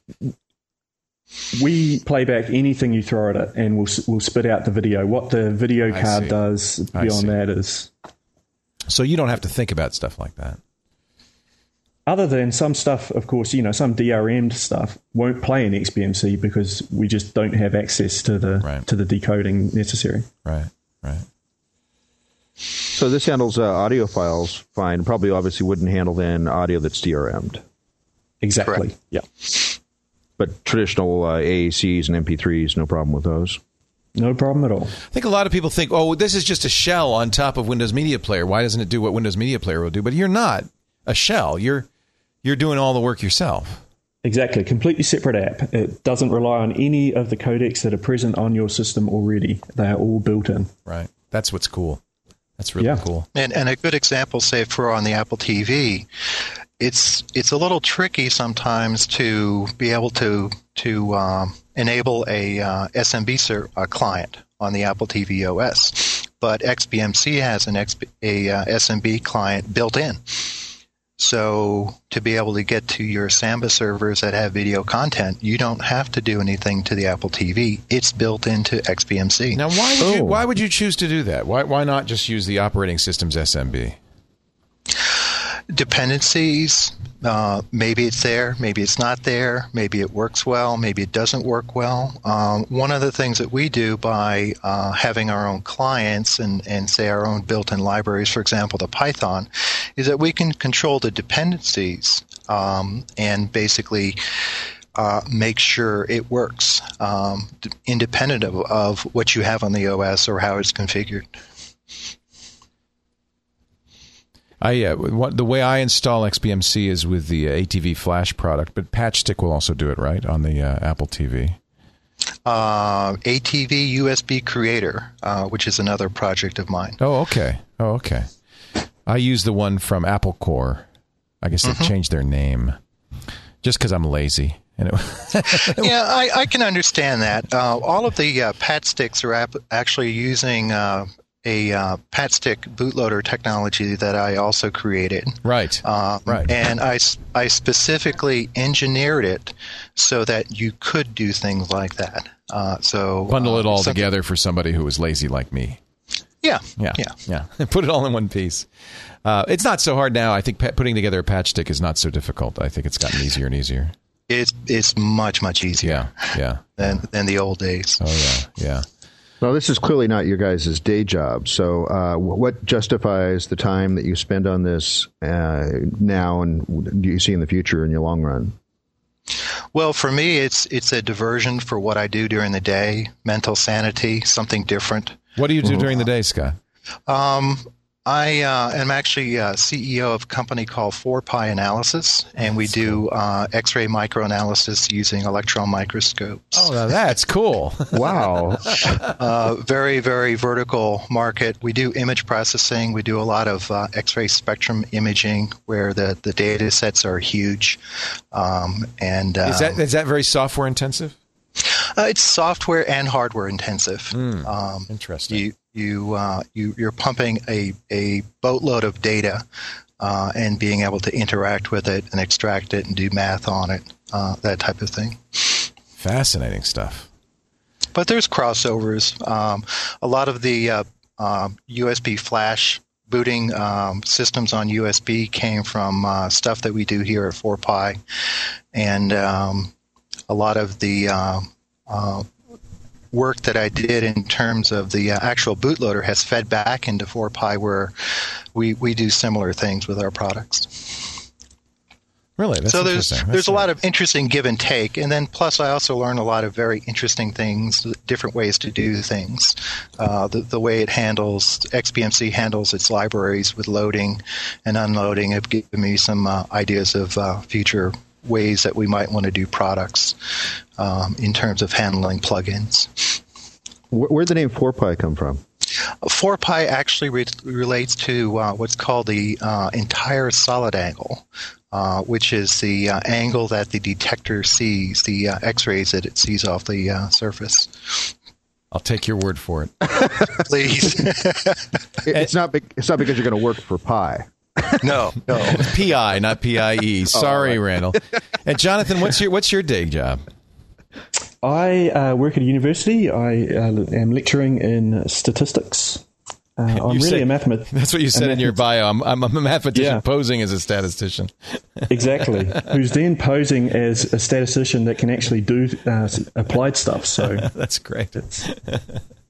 we play back anything you throw at it, and we'll we'll spit out the video. What the video card does beyond that is. So you don't have to think about stuff like that. Other than some stuff, of course, you know, some D R M'd stuff won't play in X B M C because we just don't have access to the right. to the decoding necessary. Right, right. So this handles uh, audio files fine. Probably, obviously, wouldn't handle then audio that's D R M'd. Exactly. Correct. Yeah. But traditional uh, A A Cs and M P threes, no problem with those. No problem at all. I think a lot of people think, oh, this is just a shell on top of Windows Media Player. Why doesn't it do what Windows Media Player will do? But you're not a shell. You're you're doing all the work yourself. Exactly. Completely separate app. It doesn't rely on any of the codecs that are present on your system already. They are all built in. Right. That's what's cool. That's really Yeah. cool. And, and a good example, say, for on the Apple T V, it's it's a little tricky sometimes to be able to to um, enable a uh, S M B ser- uh, client on the Apple T V O S, but X B M C has an X- a uh, S M B client built in. So to be able to get to your Samba servers that have video content, you don't have to do anything to the Apple T V. It's built into X B M C. Now, why would you Oh. why would you choose to do that? Why why not just use the operating system's S M B? Dependencies, uh, maybe it's there, maybe it's not there, maybe it works well, maybe it doesn't work well. Um, one of the things that we do by uh, having our own clients and, and say our own built-in libraries, for example, the Python, is that we can control the dependencies um, and basically uh, make sure it works um, d- independent of, of what you have on the O S or how it's configured. I uh, what, the way I install X B M C is with the uh, A T V Flash product, but Patchstick will also do it, right, on the uh, Apple T V. Uh, A T V U S B Creator, uh, which is another project of mine. Oh, okay. Oh, okay. I use the one from Apple Core. I guess they Mm-hmm. changed their name just because I'm lazy. And it, Yeah, I, I can understand that. Uh, all of the uh, Patsticks are ap- actually using uh, a uh, Patstick bootloader technology that I also created. right. Um, Right. And I, s- I specifically engineered it so that you could do things like that. Uh, so Bundle it uh, all something- together for somebody who was lazy like me. Yeah, Yeah. yeah. Yeah. Put it all in one piece. Uh, it's not so hard now. I think pa- putting together a Patchstick is not so difficult. I think it's gotten easier and easier. It's it's much much easier Yeah. Yeah. than than the old days. Oh, yeah. Yeah. Now, this is clearly not your guys' day job. So, uh, wh- what justifies the time that you spend on this uh, now, and do you see in the future in your long run? Well, for me, it's it's a diversion for what I do during the day, mental sanity, something different. What do you do during the day, Scott? Um, I uh, am actually uh, C E O of a company called four pi Analysis, and we do uh, X-ray microanalysis using electron microscopes. Oh, now that's cool. Wow. Uh, very, very vertical market. We do image processing. We do a lot of uh, X-ray spectrum imaging where the, the data sets are huge. Um, and uh, Is that is that very software intensive? uh, it's software and hardware intensive. um, Interesting. You you uh, you you're pumping a a boatload of data uh, and being able to interact with it and extract it and do math on it, uh, that type of thing. Fascinating stuff. But there's crossovers. Um, a lot of the uh, um, U S B flash booting um, systems on U S B came from uh, stuff that we do here at four pi, and um, a lot of the uh, uh, work that I did in terms of the uh, actual bootloader has fed back into four pi, where we, we do similar things with our products. Really? That's so there's interesting. there's That's a lot of interesting give and take, and then plus I also learned a lot of very interesting things, different ways to do things. Uh, the the way it handles X B M C handles its libraries with loading and unloading have given me some uh, ideas of uh, future ways that we might want to do products um, in terms of handling plugins. Where, where'd the name four pi come from? four pi actually re- relates to uh, what's called the uh, entire solid angle, uh, which is the uh, angle that the detector sees, the uh, X-rays that it sees off the uh, surface. I'll take your word for it. Please. It, it's not. Be, it's not because you're going to work for Pi. no, no. It's P I, not P I E. Sorry, Randall. And Jonathan, what's your what's your day job? I uh, work at a university. I uh, am lecturing in statistics. Uh, I'm You really said- a mathematician. That's what you said in your bio. I'm, I'm a mathematician Yeah. posing as a statistician. Exactly. Who's then posing as a statistician that can actually do uh, applied stuff. So That's great.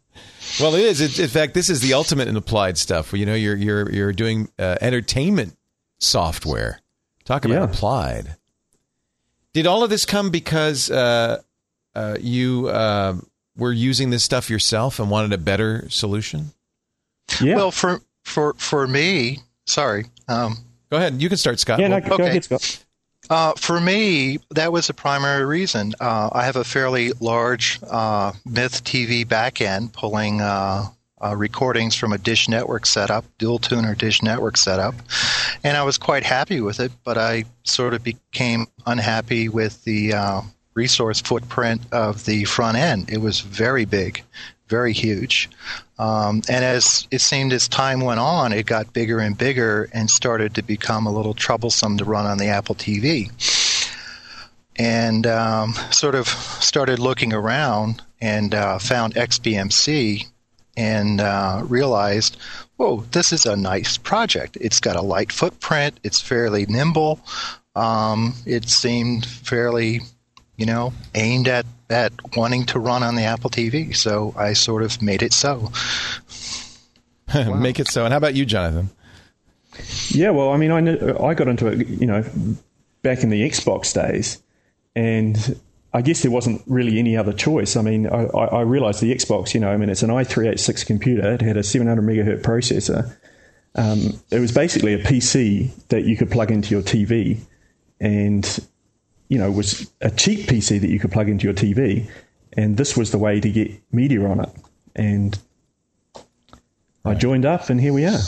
Well, it is. It, in fact, this is the ultimate in applied stuff. You know, you're you're you're doing uh, entertainment software. Talk about Yeah. applied. Did all of this come because uh, uh, you uh, were using this stuff yourself and wanted a better solution? Yeah. Well, for for for me, sorry. Um, Go ahead. You can start, Scott. yeah, no, Well, go okay. ahead, Scott. Uh, for me, that was the primary reason. Uh, I have a fairly large uh, Myth T V backend pulling uh, uh, recordings from a Dish Network setup, dual tuner Dish Network setup, and I was quite happy with it. But I sort of became unhappy with the uh, resource footprint of the front end. It was very big, very huge. Um, and as it seemed as time went on, it got bigger and bigger and started to become a little troublesome to run on the Apple T V. And um, sort of started looking around and uh, found X B M C and uh, realized, whoa, this is a nice project. It's got a light footprint. It's fairly nimble. Um, it seemed fairly, you know, aimed at at wanting to run on the Apple T V. So I sort of made it so. Make it so. And how about you, Jonathan? Yeah, well, I mean, I kn- I got into it, you know, back in the Xbox days, and I guess there wasn't really any other choice. I mean, I, I I realized the Xbox, you know, I mean, it's an i three eighty-six computer. It had a seven hundred megahertz processor. Um, it was basically a P C that you could plug into your T V, and you know, was a cheap P C that you could plug into your T V, and this was the way to get media on it. And I joined up, and here we are.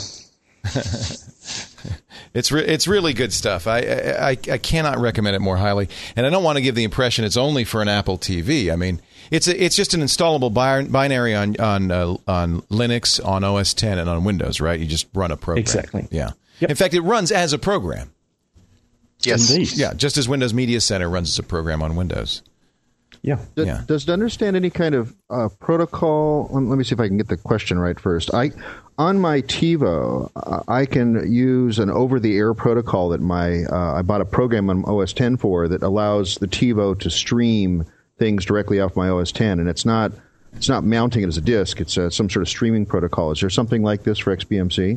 It's re- it's really good stuff. I, I I cannot recommend it more highly. And I don't want to give the impression it's only for an Apple T V. I mean, it's a, it's just an installable bi- binary on on uh, on Linux, on O S ten, and on Windows. Right? You just run a program. Exactly. Yeah. Yep. In fact, it runs as a program. Yes. Indeed. Yeah, just as Windows Media Center runs as a program on Windows. Yeah. D- Yeah. Does it understand any kind of uh, protocol? Let let me see if I can get the question right first. I on my TiVo, uh, I can use an over-the-air protocol that my uh, I bought a program on O S ten for that allows the TiVo to stream things directly off my O S ten, and it's not it's not mounting it as a disk. It's uh, some sort of streaming protocol. Is there something like this for X B M C?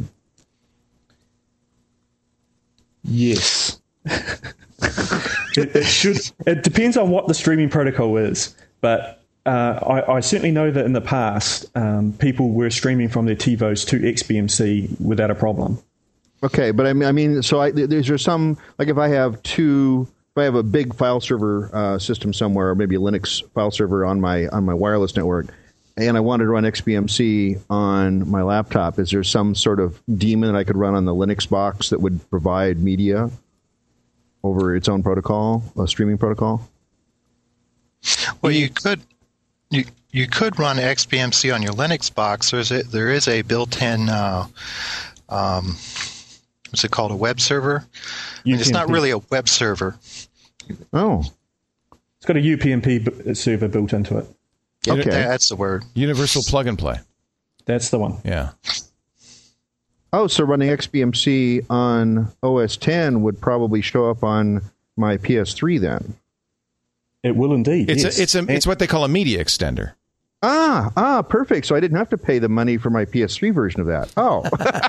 Yes. it, it should. It depends on what the streaming protocol is, but uh, I, I certainly know that in the past, um, people were streaming from their TiVos to X B M C without a problem. Okay, but I mean, I mean, so I, is there some, like if I have two, if I have a big file server uh, system somewhere, or maybe a Linux file server on my on my wireless network, and I wanted to run X B M C on my laptop, is there some sort of daemon that I could run on the Linux box that would provide media over its own protocol, a streaming protocol? Well, you could you you could run X B M C on your Linux box. There's a, there is a built-in uh, um, what's it called, a web server? I mean, it's not really a web server. Oh, It's got a U P M P b- server built into it. okay. That's the word. Universal plug and play. That's the one. Yeah. Oh, so running X B M C on O S ten would probably show up on my P S three then. It will indeed. It's yes. a, it's a, And- it's what they call a media extender. Ah, ah, perfect. So I didn't have to pay the money for my P S three version of that. Oh,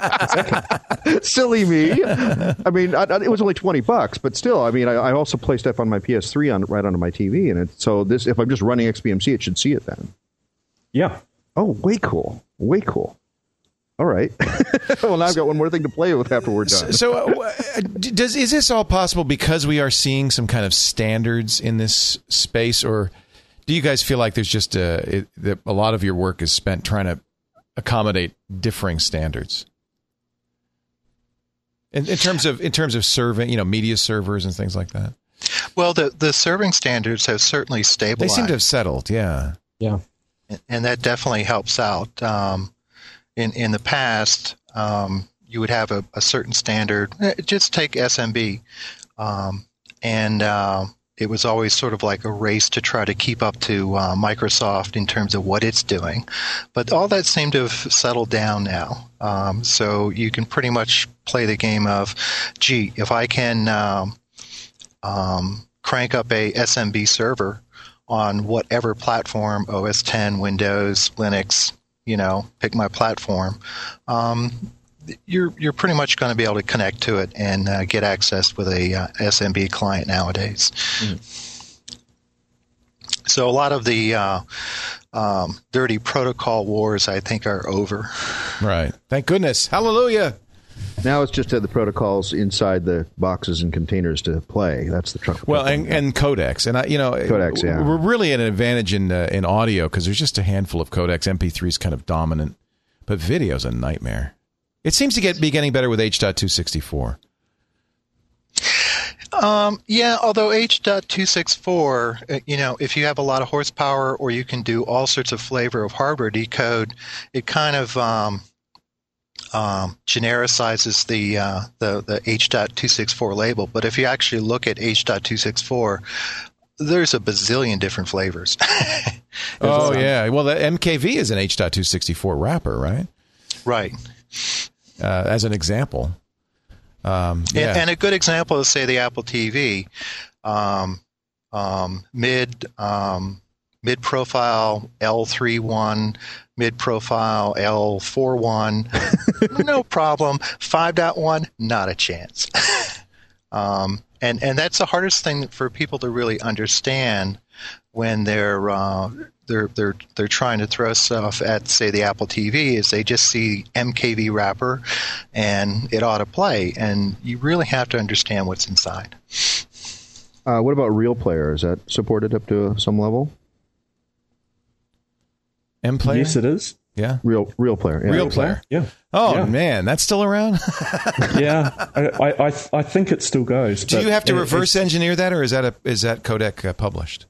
silly me. I mean, I, I, it was only twenty bucks, but still, I mean, I, I also play stuff on my P S three on right onto my T V, and it, so this, if I'm just running X B M C, it should see it then. yeah. Oh, way cool, way cool. All right. Well, now I've got one more thing to play with after we're done. So, uh, w- does is this all possible because we are seeing some kind of standards in this space, or do you guys feel like there's just a, it, that a lot of your work is spent trying to accommodate differing standards in, in terms of in terms of serving, you know, media servers and things like that? Well, the the serving standards have certainly They stabilized. seem to have settled. Yeah. Yeah. and that definitely helps out. Um, in in the past, um, you would have a, a certain standard. Eh, Just take S M B, um, and uh, it was always sort of like a race to try to keep up to uh, Microsoft in terms of what it's doing. But all that seemed to have settled down now. Um, so you can pretty much play the game of, gee, if I can um, um, crank up a S M B server on whatever platform, O S ten, Windows, Linux, you know, pick my platform, um, you're you're pretty much going to be able to connect to it and uh, get access with a uh, S M B client nowadays. Mm. So a lot of the uh, um, dirty protocol wars, I think, are over. Right. Thank goodness. Hallelujah. Now it's just uh, the protocols inside the boxes and containers to play. That's the truck. Well, and, and codecs, and I, you know, codecs. Yeah, we're really at an advantage in uh, in audio because there's just a handful of codecs. M P three is kind of dominant, but video's a nightmare. It seems to get be getting better with H two sixty-four. Um, yeah, although H two sixty-four, you know, if you have a lot of horsepower or you can do all sorts of flavor of hardware decode, it kind of um, um, genericizes the, uh, the the H two sixty-four label. But if you actually look at H two sixty-four, there's a bazillion different flavors. Oh, yeah. Well, the M K V is an H two sixty-four wrapper, right? Right. Uh, as an example. Um, yeah. and, and a good example is, say, the Apple T V. Um, um, mid um, mid profile L three one, mid profile L four one, no problem. five point one, not a chance. um, and and that's the hardest thing for people to really understand when they're uh, they're they're they're trying to throw stuff at, say, the Apple T V, is they just see M K V wrapper and it ought to play, and you really have to understand what's inside. Uh, what about Real Player? Is that supported up to some level? M Player? Yes, it is. Yeah. Real Real Player. Yeah. Real Player. Yeah. Oh, yeah. man, that's still around? Yeah, I, I I think it still goes. Do you have to it, reverse engineer that, or is that a is that codec uh, published?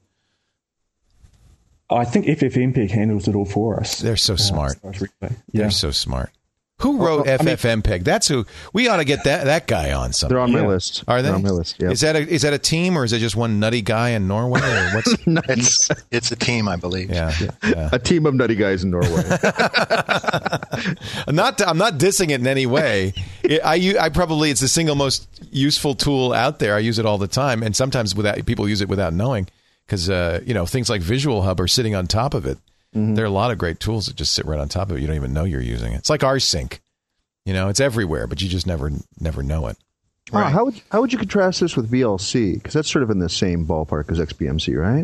I think F F M P E G handles it all for us. They're so smart. Uh, yeah. They're so smart. Who wrote well, F F M P E G? That's who we ought to get that that guy on something. They're on my yeah. list. Are they? They're on my list. Yeah. Is that a is that a team, or is it just one nutty guy in Norway? Or what's it's it's a team, I believe. Yeah, yeah. yeah. A team of nutty guys in Norway. I'm not I'm not dissing it in any way. It, I I probably it's the single most useful tool out there. I use it all the time, and sometimes without people use it without knowing. Because, uh, you know, things like Visual Hub are sitting on top of it. Mm-hmm. There are a lot of great tools that just sit right on top of it. You don't even know you're using it. It's like rsync. You know, it's everywhere, but you just never never know it. Right. Oh, how would how would you contrast this with V L C? Because that's sort of in the same ballpark as X B M C, right?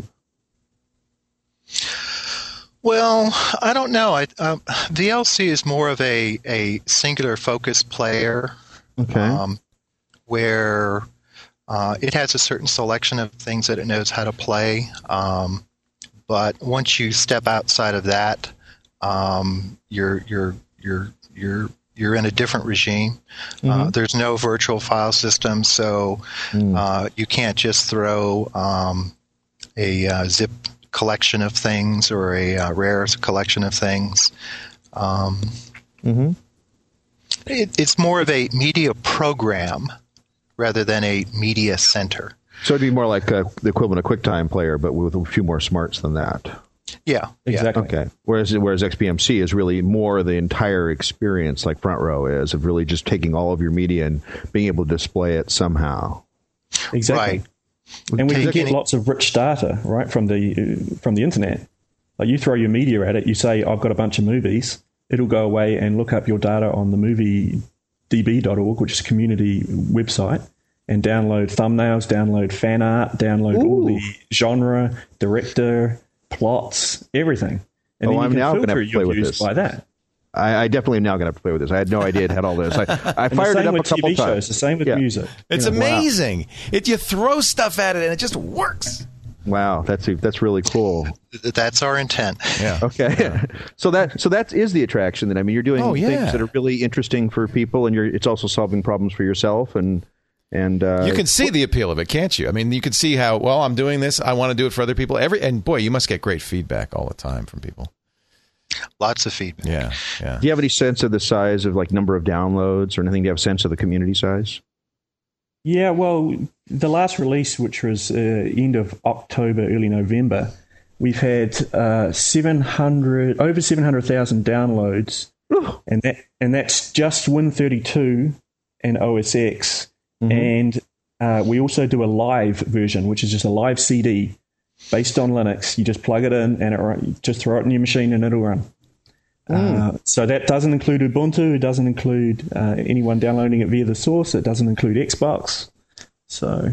Well, I don't know. I, um, V L C is more of a, a singular focus player. Okay. Um, where... Uh, it has a certain selection of things that it knows how to play, um, but once you step outside of that, um, you're you're you're you're you're in a different regime. Mm-hmm. Uh, there's no virtual file system, so mm. uh, you can't just throw um, a uh, zip collection of things or a uh, rare collection of things. Um, mm-hmm. it, it's more of a media program rather than a media center. So it'd be more like uh, the equivalent of QuickTime Player, but with a few more smarts than that. Yeah, exactly. Yeah. Okay. Whereas whereas X B M C is really more the entire experience, like Front Row is, of really just taking all of your media and being able to display it somehow. Exactly. Right. And we can Taking get lots of rich data, right, from the uh, from the internet. Like you throw your media at it, you say, "I've got a bunch of movies." It'll go away and look up your data on the movie D B dot org, which is a community website, and download thumbnails, download fan art, download Ooh. all the genre, director, plots, everything. And oh, then you I'm can now going to filter have to play your with views this. by that. I, I definitely am now going to have to play with this. I had no idea it had all this. I, I fired it up a couple T V times. shows, the same with yeah. music. It's you know, amazing. Wow. It you throw stuff at it and it just works. Wow, that's that's really cool. That's our intent. Yeah. Okay. Yeah. so that so that is the attraction. Then I mean, you're doing oh, yeah. things that are really interesting for people, and you're it's also solving problems for yourself. And and uh, you can see the appeal of it, can't you? I mean, you can see how well I'm doing this. I want to do it for other people. Every and boy, you must get great feedback all the time from people. Lots of feedback. Yeah. Yeah. Do you have any sense of the size of like number of downloads or anything? Do you have a sense of the community size? Yeah, well, the last release, which was uh, end of October, early November, we've had uh, seven hundred over seven hundred thousand downloads, and that and that's just Win thirty-two and O S X, mm-hmm. and uh, we also do a live version, which is just a live C D based on Linux. You just plug it in and it run, just throw it in your machine and it'll run. Uh, so that doesn't include Ubuntu. It doesn't include uh, anyone downloading it via the source. It doesn't include Xbox. So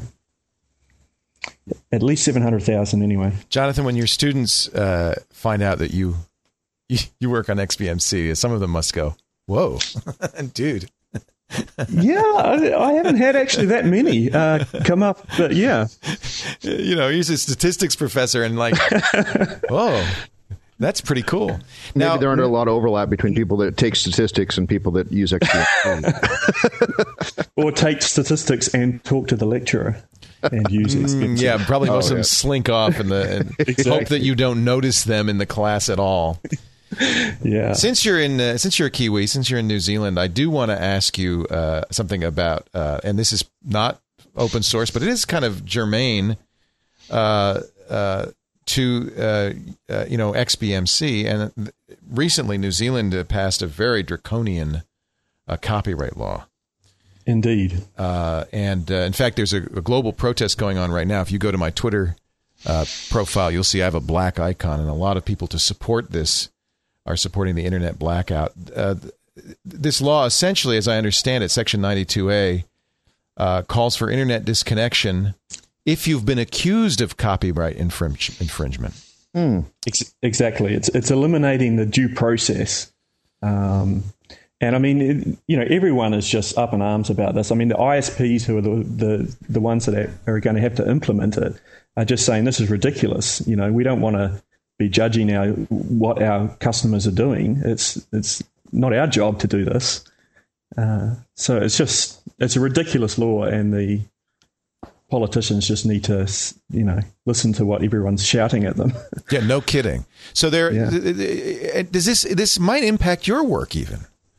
at least seven hundred thousand anyway. Jonathan, when your students uh, find out that you, you you work on X B M C, some of them must go, whoa, dude. Yeah, I, I haven't had actually that many uh, come up, but yeah. You know, he's a statistics professor and like, whoa, that's pretty cool. Maybe Now, there aren't a lot of overlap between people that take statistics and people that use X B M C. Or take statistics and talk to the lecturer and use X B M C. Mm, yeah, probably most Oh, of them yeah. slink off in the and Exactly. hope that you don't notice them in the class at all. Yeah. Since you're in, uh, since you're a Kiwi, since you're in New Zealand, I do want to ask you uh, something about, uh, and this is not open source, but it is kind of germane uh, uh, to uh, uh, you know X B M C. And recently, New Zealand uh, passed a very draconian uh, copyright law. Indeed. Uh, and uh, in fact, there's a, a global protest going on right now. If you go to my Twitter uh, profile, you'll see I have a black icon, and a lot of people to support this are supporting the internet blackout. Uh, th- this law, essentially, as I understand it, Section ninety-two A, uh, calls for internet disconnection if you've been accused of copyright infringe- infringement. Ex- exactly. It's it's eliminating the due process. Um, and I mean, it, you know, everyone is just up in arms about this. I mean, the I S Ps who are the, the, the ones that are going to have to implement it are just saying this is ridiculous. You know, we don't want to be judging our what our customers are doing. It's it's not our job to do this. Uh, so it's just it's a ridiculous law, and the politicians just need to, you know, listen to what everyone's shouting at them. Yeah, no kidding. So there, Yeah. th- th- does this this might impact your work even?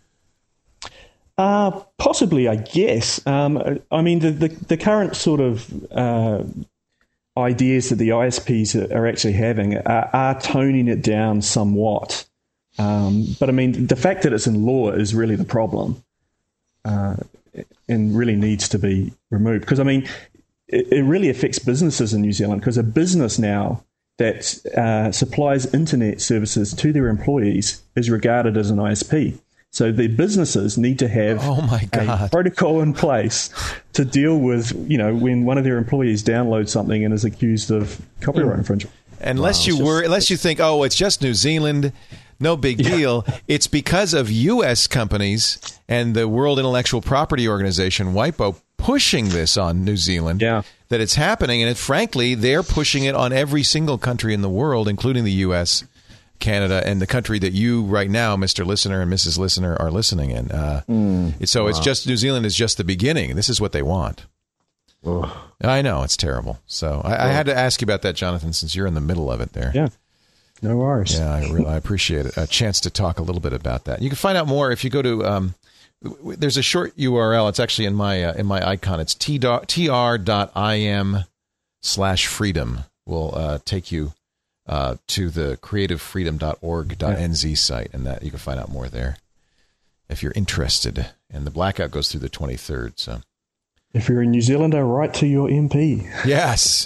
Uh, possibly, I guess. Um, I mean, the, the, the current sort of uh, ideas that the I S Ps are actually having are, are toning it down somewhat. Um, but I mean, the fact that it's in law is really the problem, uh, and really needs to be removed. Because, I mean, it, it really affects businesses in New Zealand, because a business now that uh, supplies internet services to their employees is regarded as an I S P. So the businesses need to have Oh my a God. protocol in place to deal with, you know, when one of their employees downloads something and is accused of copyright infringement. Unless you were, unless you think, oh, it's just New Zealand, no big deal. It's because of U S companies and the World Intellectual Property Organization, WIPO, pushing this on New Zealand Yeah. that it's happening. And it, frankly, they're pushing it on every single country in the world, including the U S, Canada, and the country that you right now, Mister Listener and Missus Listener, are listening in. Uh, Mm, so it's just New Zealand is just the beginning. This is what they want. Ugh. I know it's terrible. So I, I had to ask you about that, Jonathan, since you're in the middle of it there. Yeah. No worries. Yeah, I really I appreciate it. A chance to talk a little bit about that. You can find out more if you go to. Um, w- there's a short U R L. It's actually in my uh, in my icon. It's t r dot i m slash freedom. Will uh, take you uh, to the creative freedom dot org dot n z site, and that you can find out more there if you're interested. And the blackout goes through the twenty-third. So If you're a New Zealander, write to your M P. yes,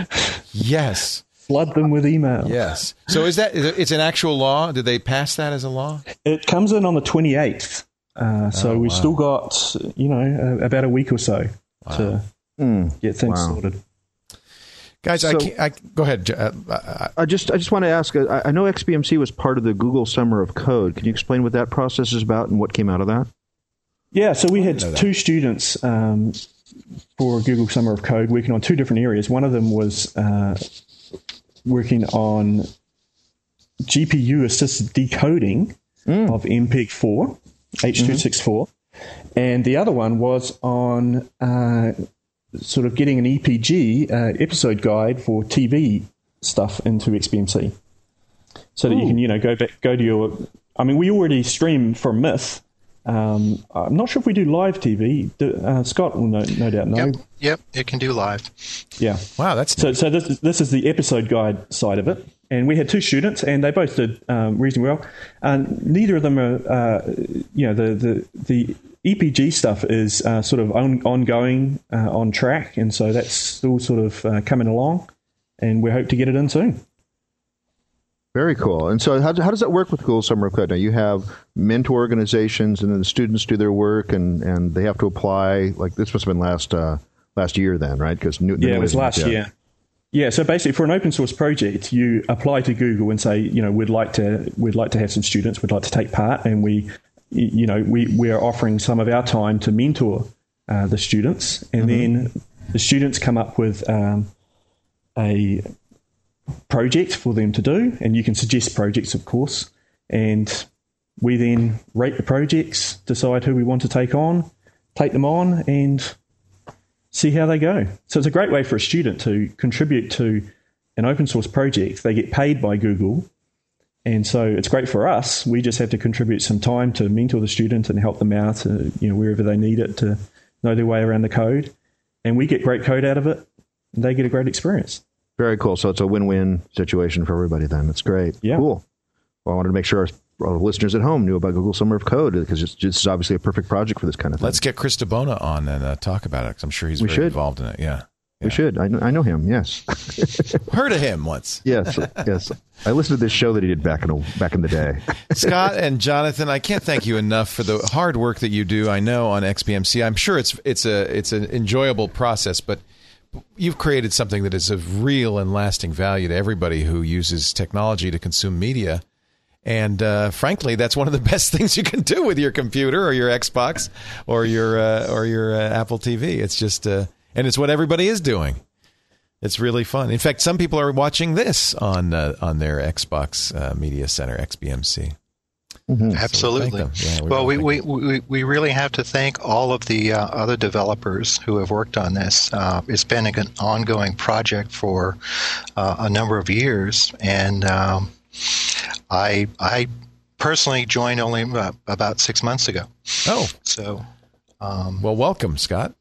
yes. Flood them with email. Yes. So is that it's an actual law? Did they pass that as a law? It comes in on the twenty-eighth. Uh, so Oh, we've wow. still got, you know, uh, about a week or so to Mm, get things wow. sorted. Guys, I So- can't. I, go ahead. Jo- Uh, I, I just I just want to ask. I, I know X B M C was part of the Google Summer of Code. Can you explain what that process is about and what came out of that? Yeah, so we had know that. two students um, for Google Summer of Code working on two different areas. One of them was uh, working on G P U-assisted decoding of M P E G four, H two sixty-four, and the other one was on uh, sort of getting an E P G uh, episode guide for T V stuff into X B M C, so that you can, you know, go back, go to your. I mean, we already stream from Myth. Um, I'm not sure if we do live T V. Do, uh, Scott will no, no doubt know. Yep, yep, it can do live. Yeah. wow, that's So, so this is, this is the episode guide side of it, and we had two students, and they both did um, reasonably well. And neither of them are, uh, you know, the the the E P G stuff is uh, sort of on, ongoing, uh, on track, and so that's still sort of uh, coming along, and we hope to get it in soon. Very cool. And so how, how does that work with Google Summer of Code? Now, you have mentor organizations, and then the students do their work, and, and they have to apply. Like, this must have been last uh, last year then, right? Because Yeah, it was last year. Yeah, so basically for an open source project, you apply to Google and say, you know, we'd like to we'd like to have some students, we'd like to take part, and we, you know, we, we are offering some of our time to mentor uh, the students, and mm-hmm. then the students come up with um, a project for them to do, and you can suggest projects, of course, and we then rate the projects, decide who we want to take on, take them on, and see how they go. So it's a great way for a student to contribute to an open source project. They get paid by Google, and so it's great for us. We just have to contribute some time to mentor the student and help them out, uh, you know, wherever they need it to know their way around the code, and we get great code out of it, and they get a great experience. Very cool. So it's a win-win situation for everybody then. That's great. Yeah. Cool. Well, I wanted to make sure our, our listeners at home knew about Google Summer of Code, because it's just obviously a perfect project for this kind of thing. Let's get Chris DeBona on and uh, talk about it, because I'm sure he's we very should. involved in it. Yeah. We yeah. should. I know, I know him, yes. Heard of him once. Yes, yes. I listened to this show that he did back in, a, back in the day. Scott and Jonathan, I can't thank you enough for the hard work that you do, I know, on X B M C. I'm sure it's it's a it's an enjoyable process, but you've created something that is of real and lasting value to everybody who uses technology to consume media. And uh, frankly, that's one of the best things you can do with your computer or your Xbox or your uh, or your uh, Apple T V. It's just, uh, and it's what everybody is doing. It's really fun. In fact, some people are watching this on uh, on their Xbox uh, Media Center, X B M C. Mm-hmm. Absolutely. So yeah, well, we, we, we, we really have to thank all of the uh, other developers who have worked on this. Uh, it's been an ongoing project for uh, a number of years, and um, I I personally joined only about, about six months ago. Oh, so um, well, welcome, Scott.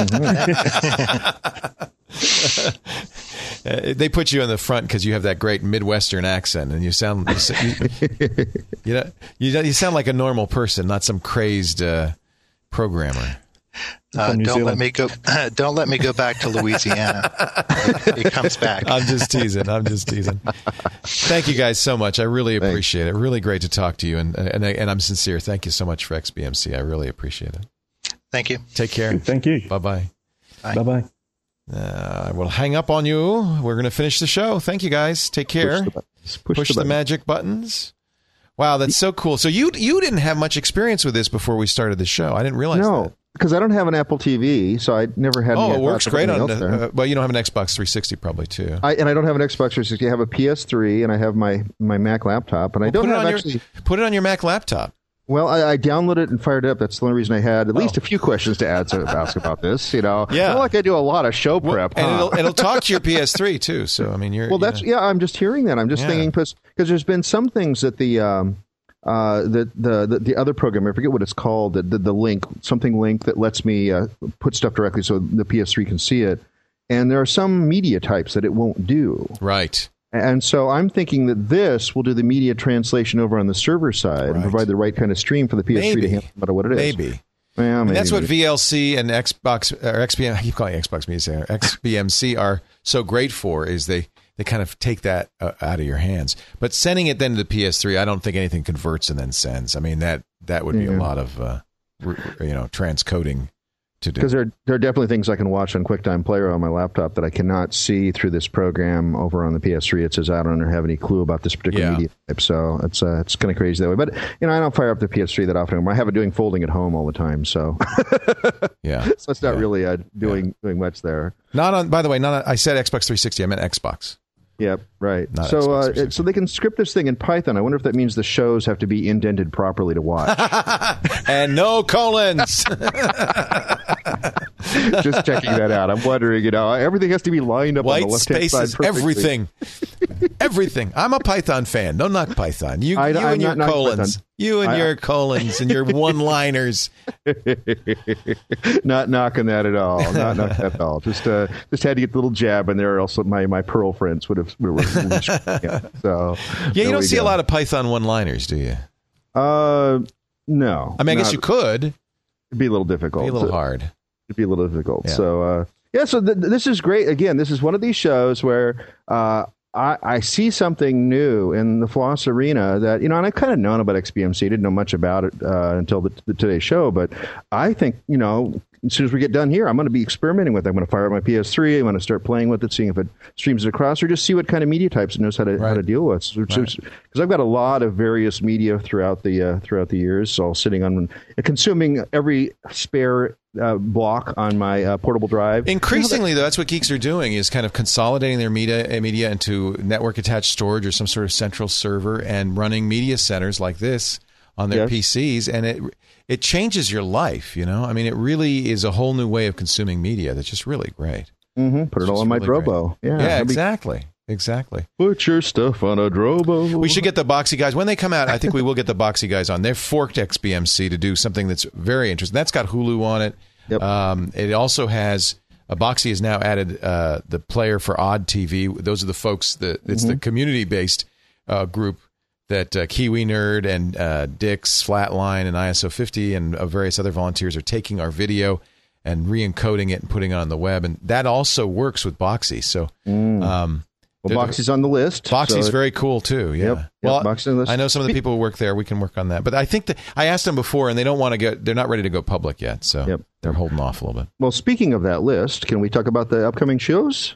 Uh, they put you in the front because you have that great Midwestern accent, and you sound you, you, you know you, you sound like a normal person, not some crazed uh, programmer. Uh, don't let me go. Don't let me go back to Louisiana. it, it comes back. I'm just teasing. I'm just teasing. Thank you guys so much. I really appreciate Thanks. it. Really great to talk to you, and and and I'm sincere. Thank you so much for X B M C. I really appreciate it. Thank you. Take care. Thank you. Bye-bye. Bye bye. Uh, I will hang up on you. We're going to finish the show. Thank you, guys. Take care. Push the, push Push the, the magic buttons. Wow, that's so cool. So you you didn't have much experience with this before we started the show. I didn't realize no, that. because I don't have an Apple T V, so I never had. Oh, any it works great on. Uh, uh, well, you don't have an Xbox three sixty probably too. I, and I don't have an Xbox three sixty. I have a P S three, and I have my, my Mac laptop, and well, I don't put have it on actually. Your, put it on your Mac laptop. Well, I, I downloaded it and fired it up. That's the only reason I had at oh. least a few questions to add to ask about this. You know, yeah. Not like I do a lot of show prep, well, and huh? it'll, it'll talk to your P S three too. So I mean, you're well. That's you know. yeah. I'm just hearing that. I'm just yeah. thinking because there's been some things that the um uh the, the the the other program, I forget what it's called, the the, the link something link that lets me uh, put stuff directly so the P S three can see it, and there are some media types that it won't do. Right. And so I'm thinking that this will do the media translation over on the server side right. and provide the right kind of stream for the P S three maybe. to handle no matter what it is. Maybe. Well, maybe. That's what V L C and Xbox or X B M. I keep calling it Xbox Media Center. X B M C are so great for is they they kind of take that uh, out of your hands. But sending it then to the P S three, I don't think anything converts and then sends. I mean that that would be yeah. a lot of uh, you know transcoding to do. Because there, there are definitely things I can watch on QuickTime Player on my laptop that I cannot see through this program over on the P S three. It says I don't have any clue about this particular yeah. media type, so it's uh, it's kind of crazy that way. But you know, I don't fire up the P S three that often. I have it doing folding at home all the time, so yeah, so it's not yeah. really uh, doing yeah. doing much there. Not on. By the way, not on, I said Xbox three sixty. I meant Xbox. Yep, right. Not so, uh, it, so they can script this thing in Python. I wonder if that means the shows have to be indented properly to watch. And no colons. Just checking that out. I'm wondering, you know, everything has to be lined up White on the left-hand spaces, side perfectly. everything. Everything. I'm a Python fan. Don't knock Python. You, I, you I'm and your not colons. Python. You and I, your colons and your one-liners. Not knocking that at all. Not knocking that at all. Just uh, just had to get the little jab in there, or else my, my Perl friends would have. Would have yeah, so yeah, you don't see go. a lot of Python one-liners, do you? Uh, no. I mean, I guess not, you could. It'd be a little difficult. It'd be a little hard. It'd be a little difficult. Yeah. So, uh, yeah, so th- this is great. Again, this is one of these shows where uh, I, I see something new in the Floss arena that, you know, and I've kind of known about X B M C. I didn't know much about it uh, until the, the today's show, but I think, you know, as soon as we get done here, I'm going to be experimenting with it. I'm going to fire up my P S three. I'm going to start playing with it, seeing if it streams it across, or just see what kind of media types it knows how to Right. how to deal with. Because right. I've got a lot of various media throughout the uh, throughout the years, all sitting on uh, consuming every spare uh, block on my uh, portable drive. Increasingly, though, that's what geeks are doing, is kind of consolidating their media media into network-attached storage or some sort of central server and running media centers like this on their Yes. P Cs, and it it changes your life, you know? I mean, it really is a whole new way of consuming media that's just really great. Mm-hmm. Put It's it all just on my really Drobo. great. Yeah, Yeah, that'd be- exactly. Exactly. Put your stuff on a Drobo. We should get the Boxy guys. When they come out, I think we will get the Boxy guys on. They've forked X B M C to do something that's very interesting. That's got Hulu on it. Yep. Um, it also has, uh, Boxy has now added uh, the player for Odd T V. Those are the folks, that it's Mm-hmm. the community-based uh, group that uh, Kiwi Nerd and uh, Dix, Flatline, and I S O fifty and uh, various other volunteers are taking our video and re-encoding it and putting it on the web. And that also works with Boxy. So Mm. um, Well, Boxy's on the list. Boxy's so- very cool too. Yeah. Yep, yep, well, Boxy's on the list. I know some of the people who work there. We can work on that. But I think that I asked them before, and they don't want to get. They're not ready to go public yet, so Yep. they're holding off a little bit. Well, speaking of that list, can we talk about the upcoming shows?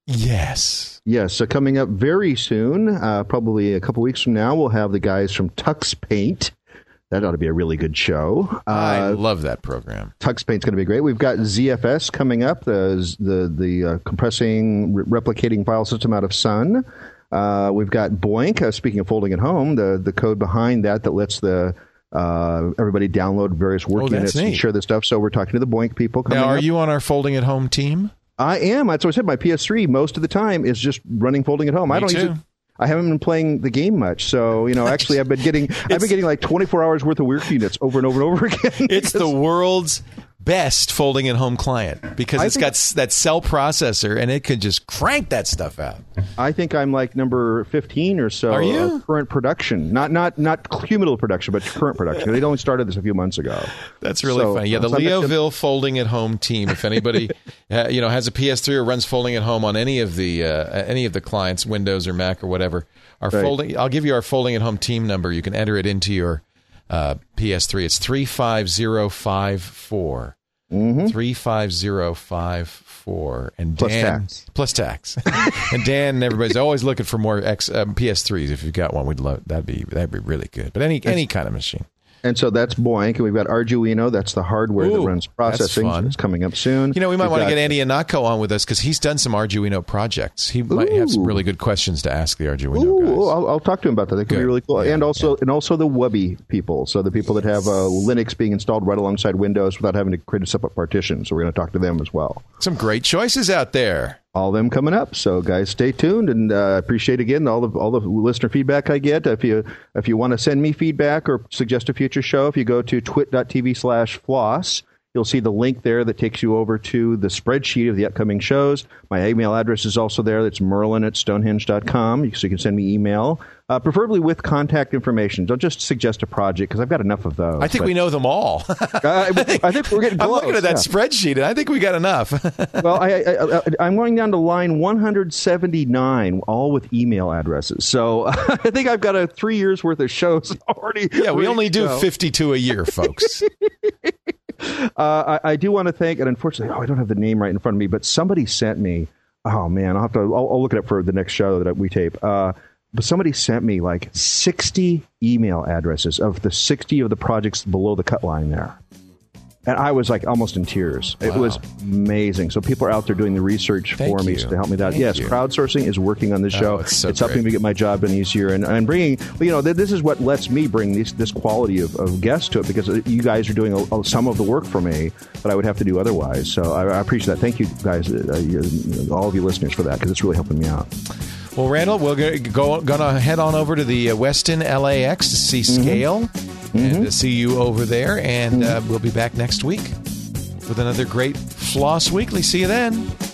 Yes. Yes, so coming up very soon, uh, probably a couple weeks from now, we'll have the guys from Tux Paint. That ought to be a really good show. I Uh, love that program. Tux Paint's going to be great. We've got Z F S coming up, the the the uh, compressing, re- replicating file system out of Sun. Uh, we've got Boink. Uh, speaking of folding at home, the the code behind that that lets the uh, everybody download various work Oh, that's units and neat. share this stuff. So we're talking to the Boink people coming Now, are up. you on our folding at home team? I am. That's what I said. My P S three most of the time is just running folding at home. I Me don't too. use it. I haven't been playing the game much, so you know. Actually, I've been getting I've been getting like twenty-four hours worth of work units over and over and over again. It's the world's best folding at home client because I it's think- got s- that cell processor and it can just crank that stuff out. I think I'm like number fifteen or so. Are you? Of current production, not not not cumulative production, but current production. They only started this a few months ago. That's really So- funny. Yeah, the so I'm not gonna- Leoville folding at home team. If anybody, uh, you know, has a P S three or runs folding at home on any of the uh, any of the clients, Windows or Mac or whatever, our Right. folding. I'll give you our folding at home team number. You can enter it into your uh, P S three. It's three five zero five four. Mm-hmm. Three five zero five four, and Plus Dan tax. plus tax, and Dan and everybody's always looking for more X um, P S threes. If you've got one, we'd love that'd be that'd be really good. But any any kind of machine. And so that's Boink, and we've got Arduino. That's the hardware that Ooh, runs that's processing. fun. It's coming up soon. You know, we might We've want to got- get Andy Anako on with us because he's done some Arduino projects. He might have some Ooh. really good questions to ask the Arduino Ooh, guys. I'll, I'll talk to him about that. That could be Good. really cool. Yeah, and also, and also the Wubby people. So the people that have uh, Linux being installed right alongside Windows without having to create a separate partition. So we're going to talk to them as well. Some great choices out there. All of them coming up. So guys, stay tuned, and uh, appreciate again all the all the listener feedback I get. If you if you want to send me feedback or suggest a future show, if you go to twit.tv slash floss, you'll see the link there that takes you over to the spreadsheet of the upcoming shows. My email address is also there. That's merlin at stonehenge dot com, so you can send me email, uh, preferably with contact information. Don't just suggest a project because I've got enough of those. I think But, we know them all. I, I think we're getting I'm close. looking at that yeah. spreadsheet, and I think we got enough. Well, I, I, I, I'm going down to line one hundred seventy-nine, all with email addresses. So I think I've got a three years worth of shows already. yeah, we ready only to do go. fifty-two a year, folks. Uh, I, I do want to thank, and unfortunately, oh, I don't have the name right in front of me, but somebody sent me. Oh man, I'll have to. I'll, I'll look it up for the next show that we tape. Uh, but somebody sent me like sixty email addresses of the sixty of the projects below the cut line there. And I was like almost in tears. It Wow. was amazing. So people are out there doing the research Thank for me you. to help me out. Thank Yes, you. crowdsourcing is working on this Oh, show. it's so helping great. me get my job done easier, and and bringing. You know, th- this is what lets me bring this this quality of, of guests to it because you guys are doing a, a, some of the work for me that I would have to do otherwise. So I, I appreciate that. Thank you guys, uh, you, all of you listeners, for that because it's really helping me out. Well, Randall, we're go, go, gonna head on over to the uh, Westin L A X to see Scale and to see you over there, and uh, we'll be back next week with another great Floss Weekly. See you then.